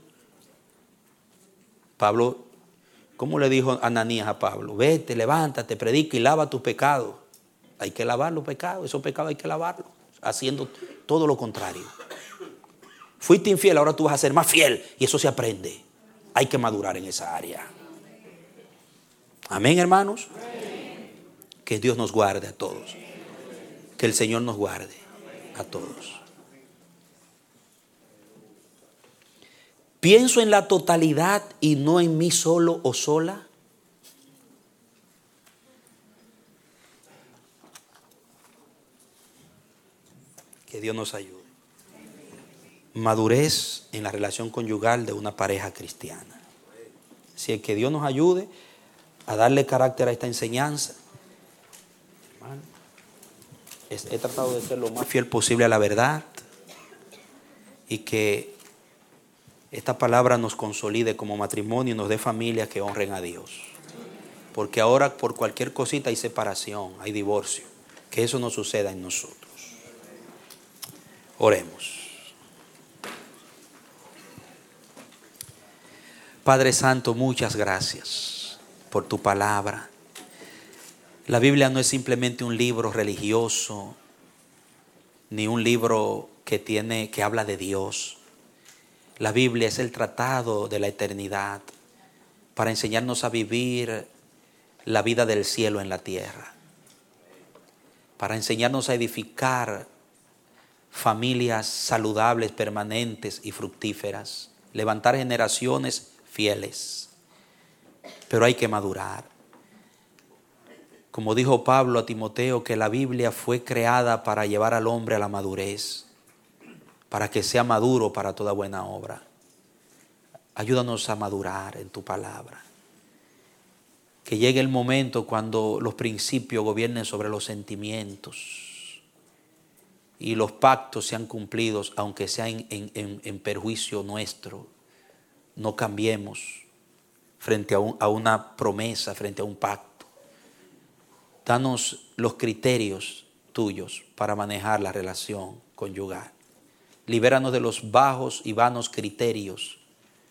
Pablo, ¿cómo le dijo Ananías a Pablo? Vete, levántate, predica y lava tus pecados. Hay que lavar los pecados, esos pecados hay que lavarlos, haciendo todo lo contrario. Fuiste infiel, ahora tú vas a ser más fiel y eso se aprende. Hay que madurar en esa área. Amén, hermanos. Que Dios nos guarde a todos. Que el Señor nos guarde a todos. ¿Pienso en la totalidad y no en mí solo o sola? Que Dios nos ayude. Madurez en la relación conyugal de una pareja cristiana. Si es que Dios nos ayude a darle carácter a esta enseñanza. Hermano, he tratado de ser lo más fiel posible a la verdad y que esta palabra nos consolide como matrimonio y nos dé familias que honren a Dios. Porque ahora por cualquier cosita hay separación, hay divorcio. Que eso no suceda en nosotros. Oremos. Padre Santo, muchas gracias por tu palabra. La Biblia no es simplemente un libro religioso, ni un libro que habla de Dios. La Biblia es el tratado de la eternidad para enseñarnos a vivir la vida del cielo en la tierra, para enseñarnos a edificar familias saludables, permanentes y fructíferas, levantar generaciones fieles. Pero hay que madurar. Como dijo Pablo a Timoteo, que la Biblia fue creada para llevar al hombre a la madurez, para que sea maduro para toda buena obra. Ayúdanos a madurar en tu palabra. Que llegue el momento cuando los principios gobiernen sobre los sentimientos y los pactos sean cumplidos, aunque sea en perjuicio nuestro. No cambiemos frente a una promesa, frente a un pacto. Danos los criterios tuyos para manejar la relación conyugal. Libéranos de los bajos y vanos criterios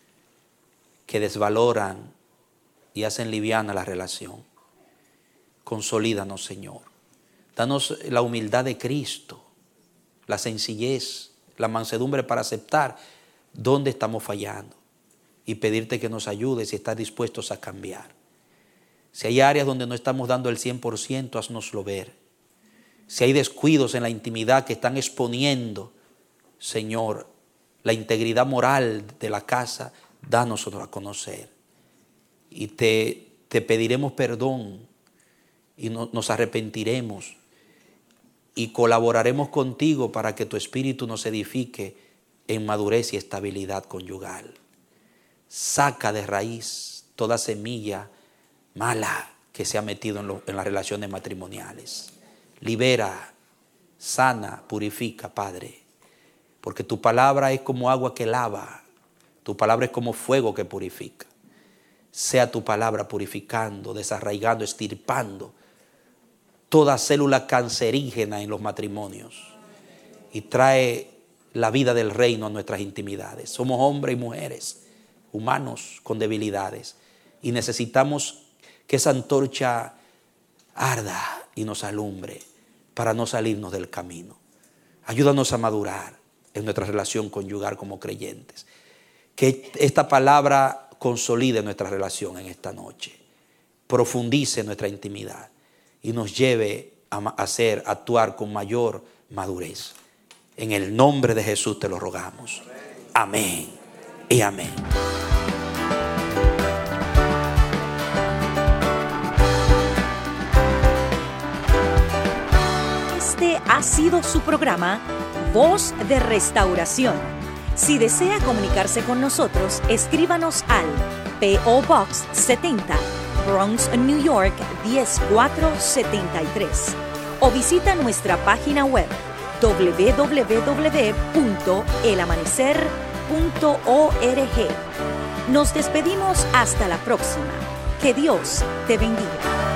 que desvaloran y hacen liviana la relación. Consolídanos, Señor. Danos la humildad de Cristo, la sencillez, la mansedumbre para aceptar dónde estamos fallando y pedirte que nos ayudes y estar dispuestos a cambiar. Si hay áreas donde no estamos dando el 100%, haznoslo ver. Si hay descuidos en la intimidad que están exponiendo, Señor, la integridad moral de la casa, dánoslo a conocer. Y te pediremos perdón y nos arrepentiremos y colaboraremos contigo para que tu espíritu nos edifique en madurez y estabilidad conyugal. Saca de raíz toda semilla mala que se ha metido en las relaciones matrimoniales. Libera, sana, purifica, Padre. Porque tu palabra es como agua que lava. Tu palabra es como fuego que purifica. Sea tu palabra purificando, desarraigando, estirpando toda célula cancerígena en los matrimonios. Y trae la vida del reino a nuestras intimidades. Somos hombres y mujeres, humanos con debilidades. Y necesitamos que esa antorcha arda y nos alumbre para no salirnos del camino. Ayúdanos a madurar en nuestra relación conyugal como creyentes. Que esta palabra consolide nuestra relación en esta noche. Profundice nuestra intimidad y nos lleve a actuar con mayor madurez. En el nombre de Jesús te lo rogamos. Amén y amén. Este ha sido su programa Voz de Restauración. Si desea comunicarse con nosotros, escríbanos al P.O. Box 70, Bronx, New York 10473 o visita nuestra página web www.elamanecer.org. Nos despedimos hasta la próxima. Que Dios te bendiga.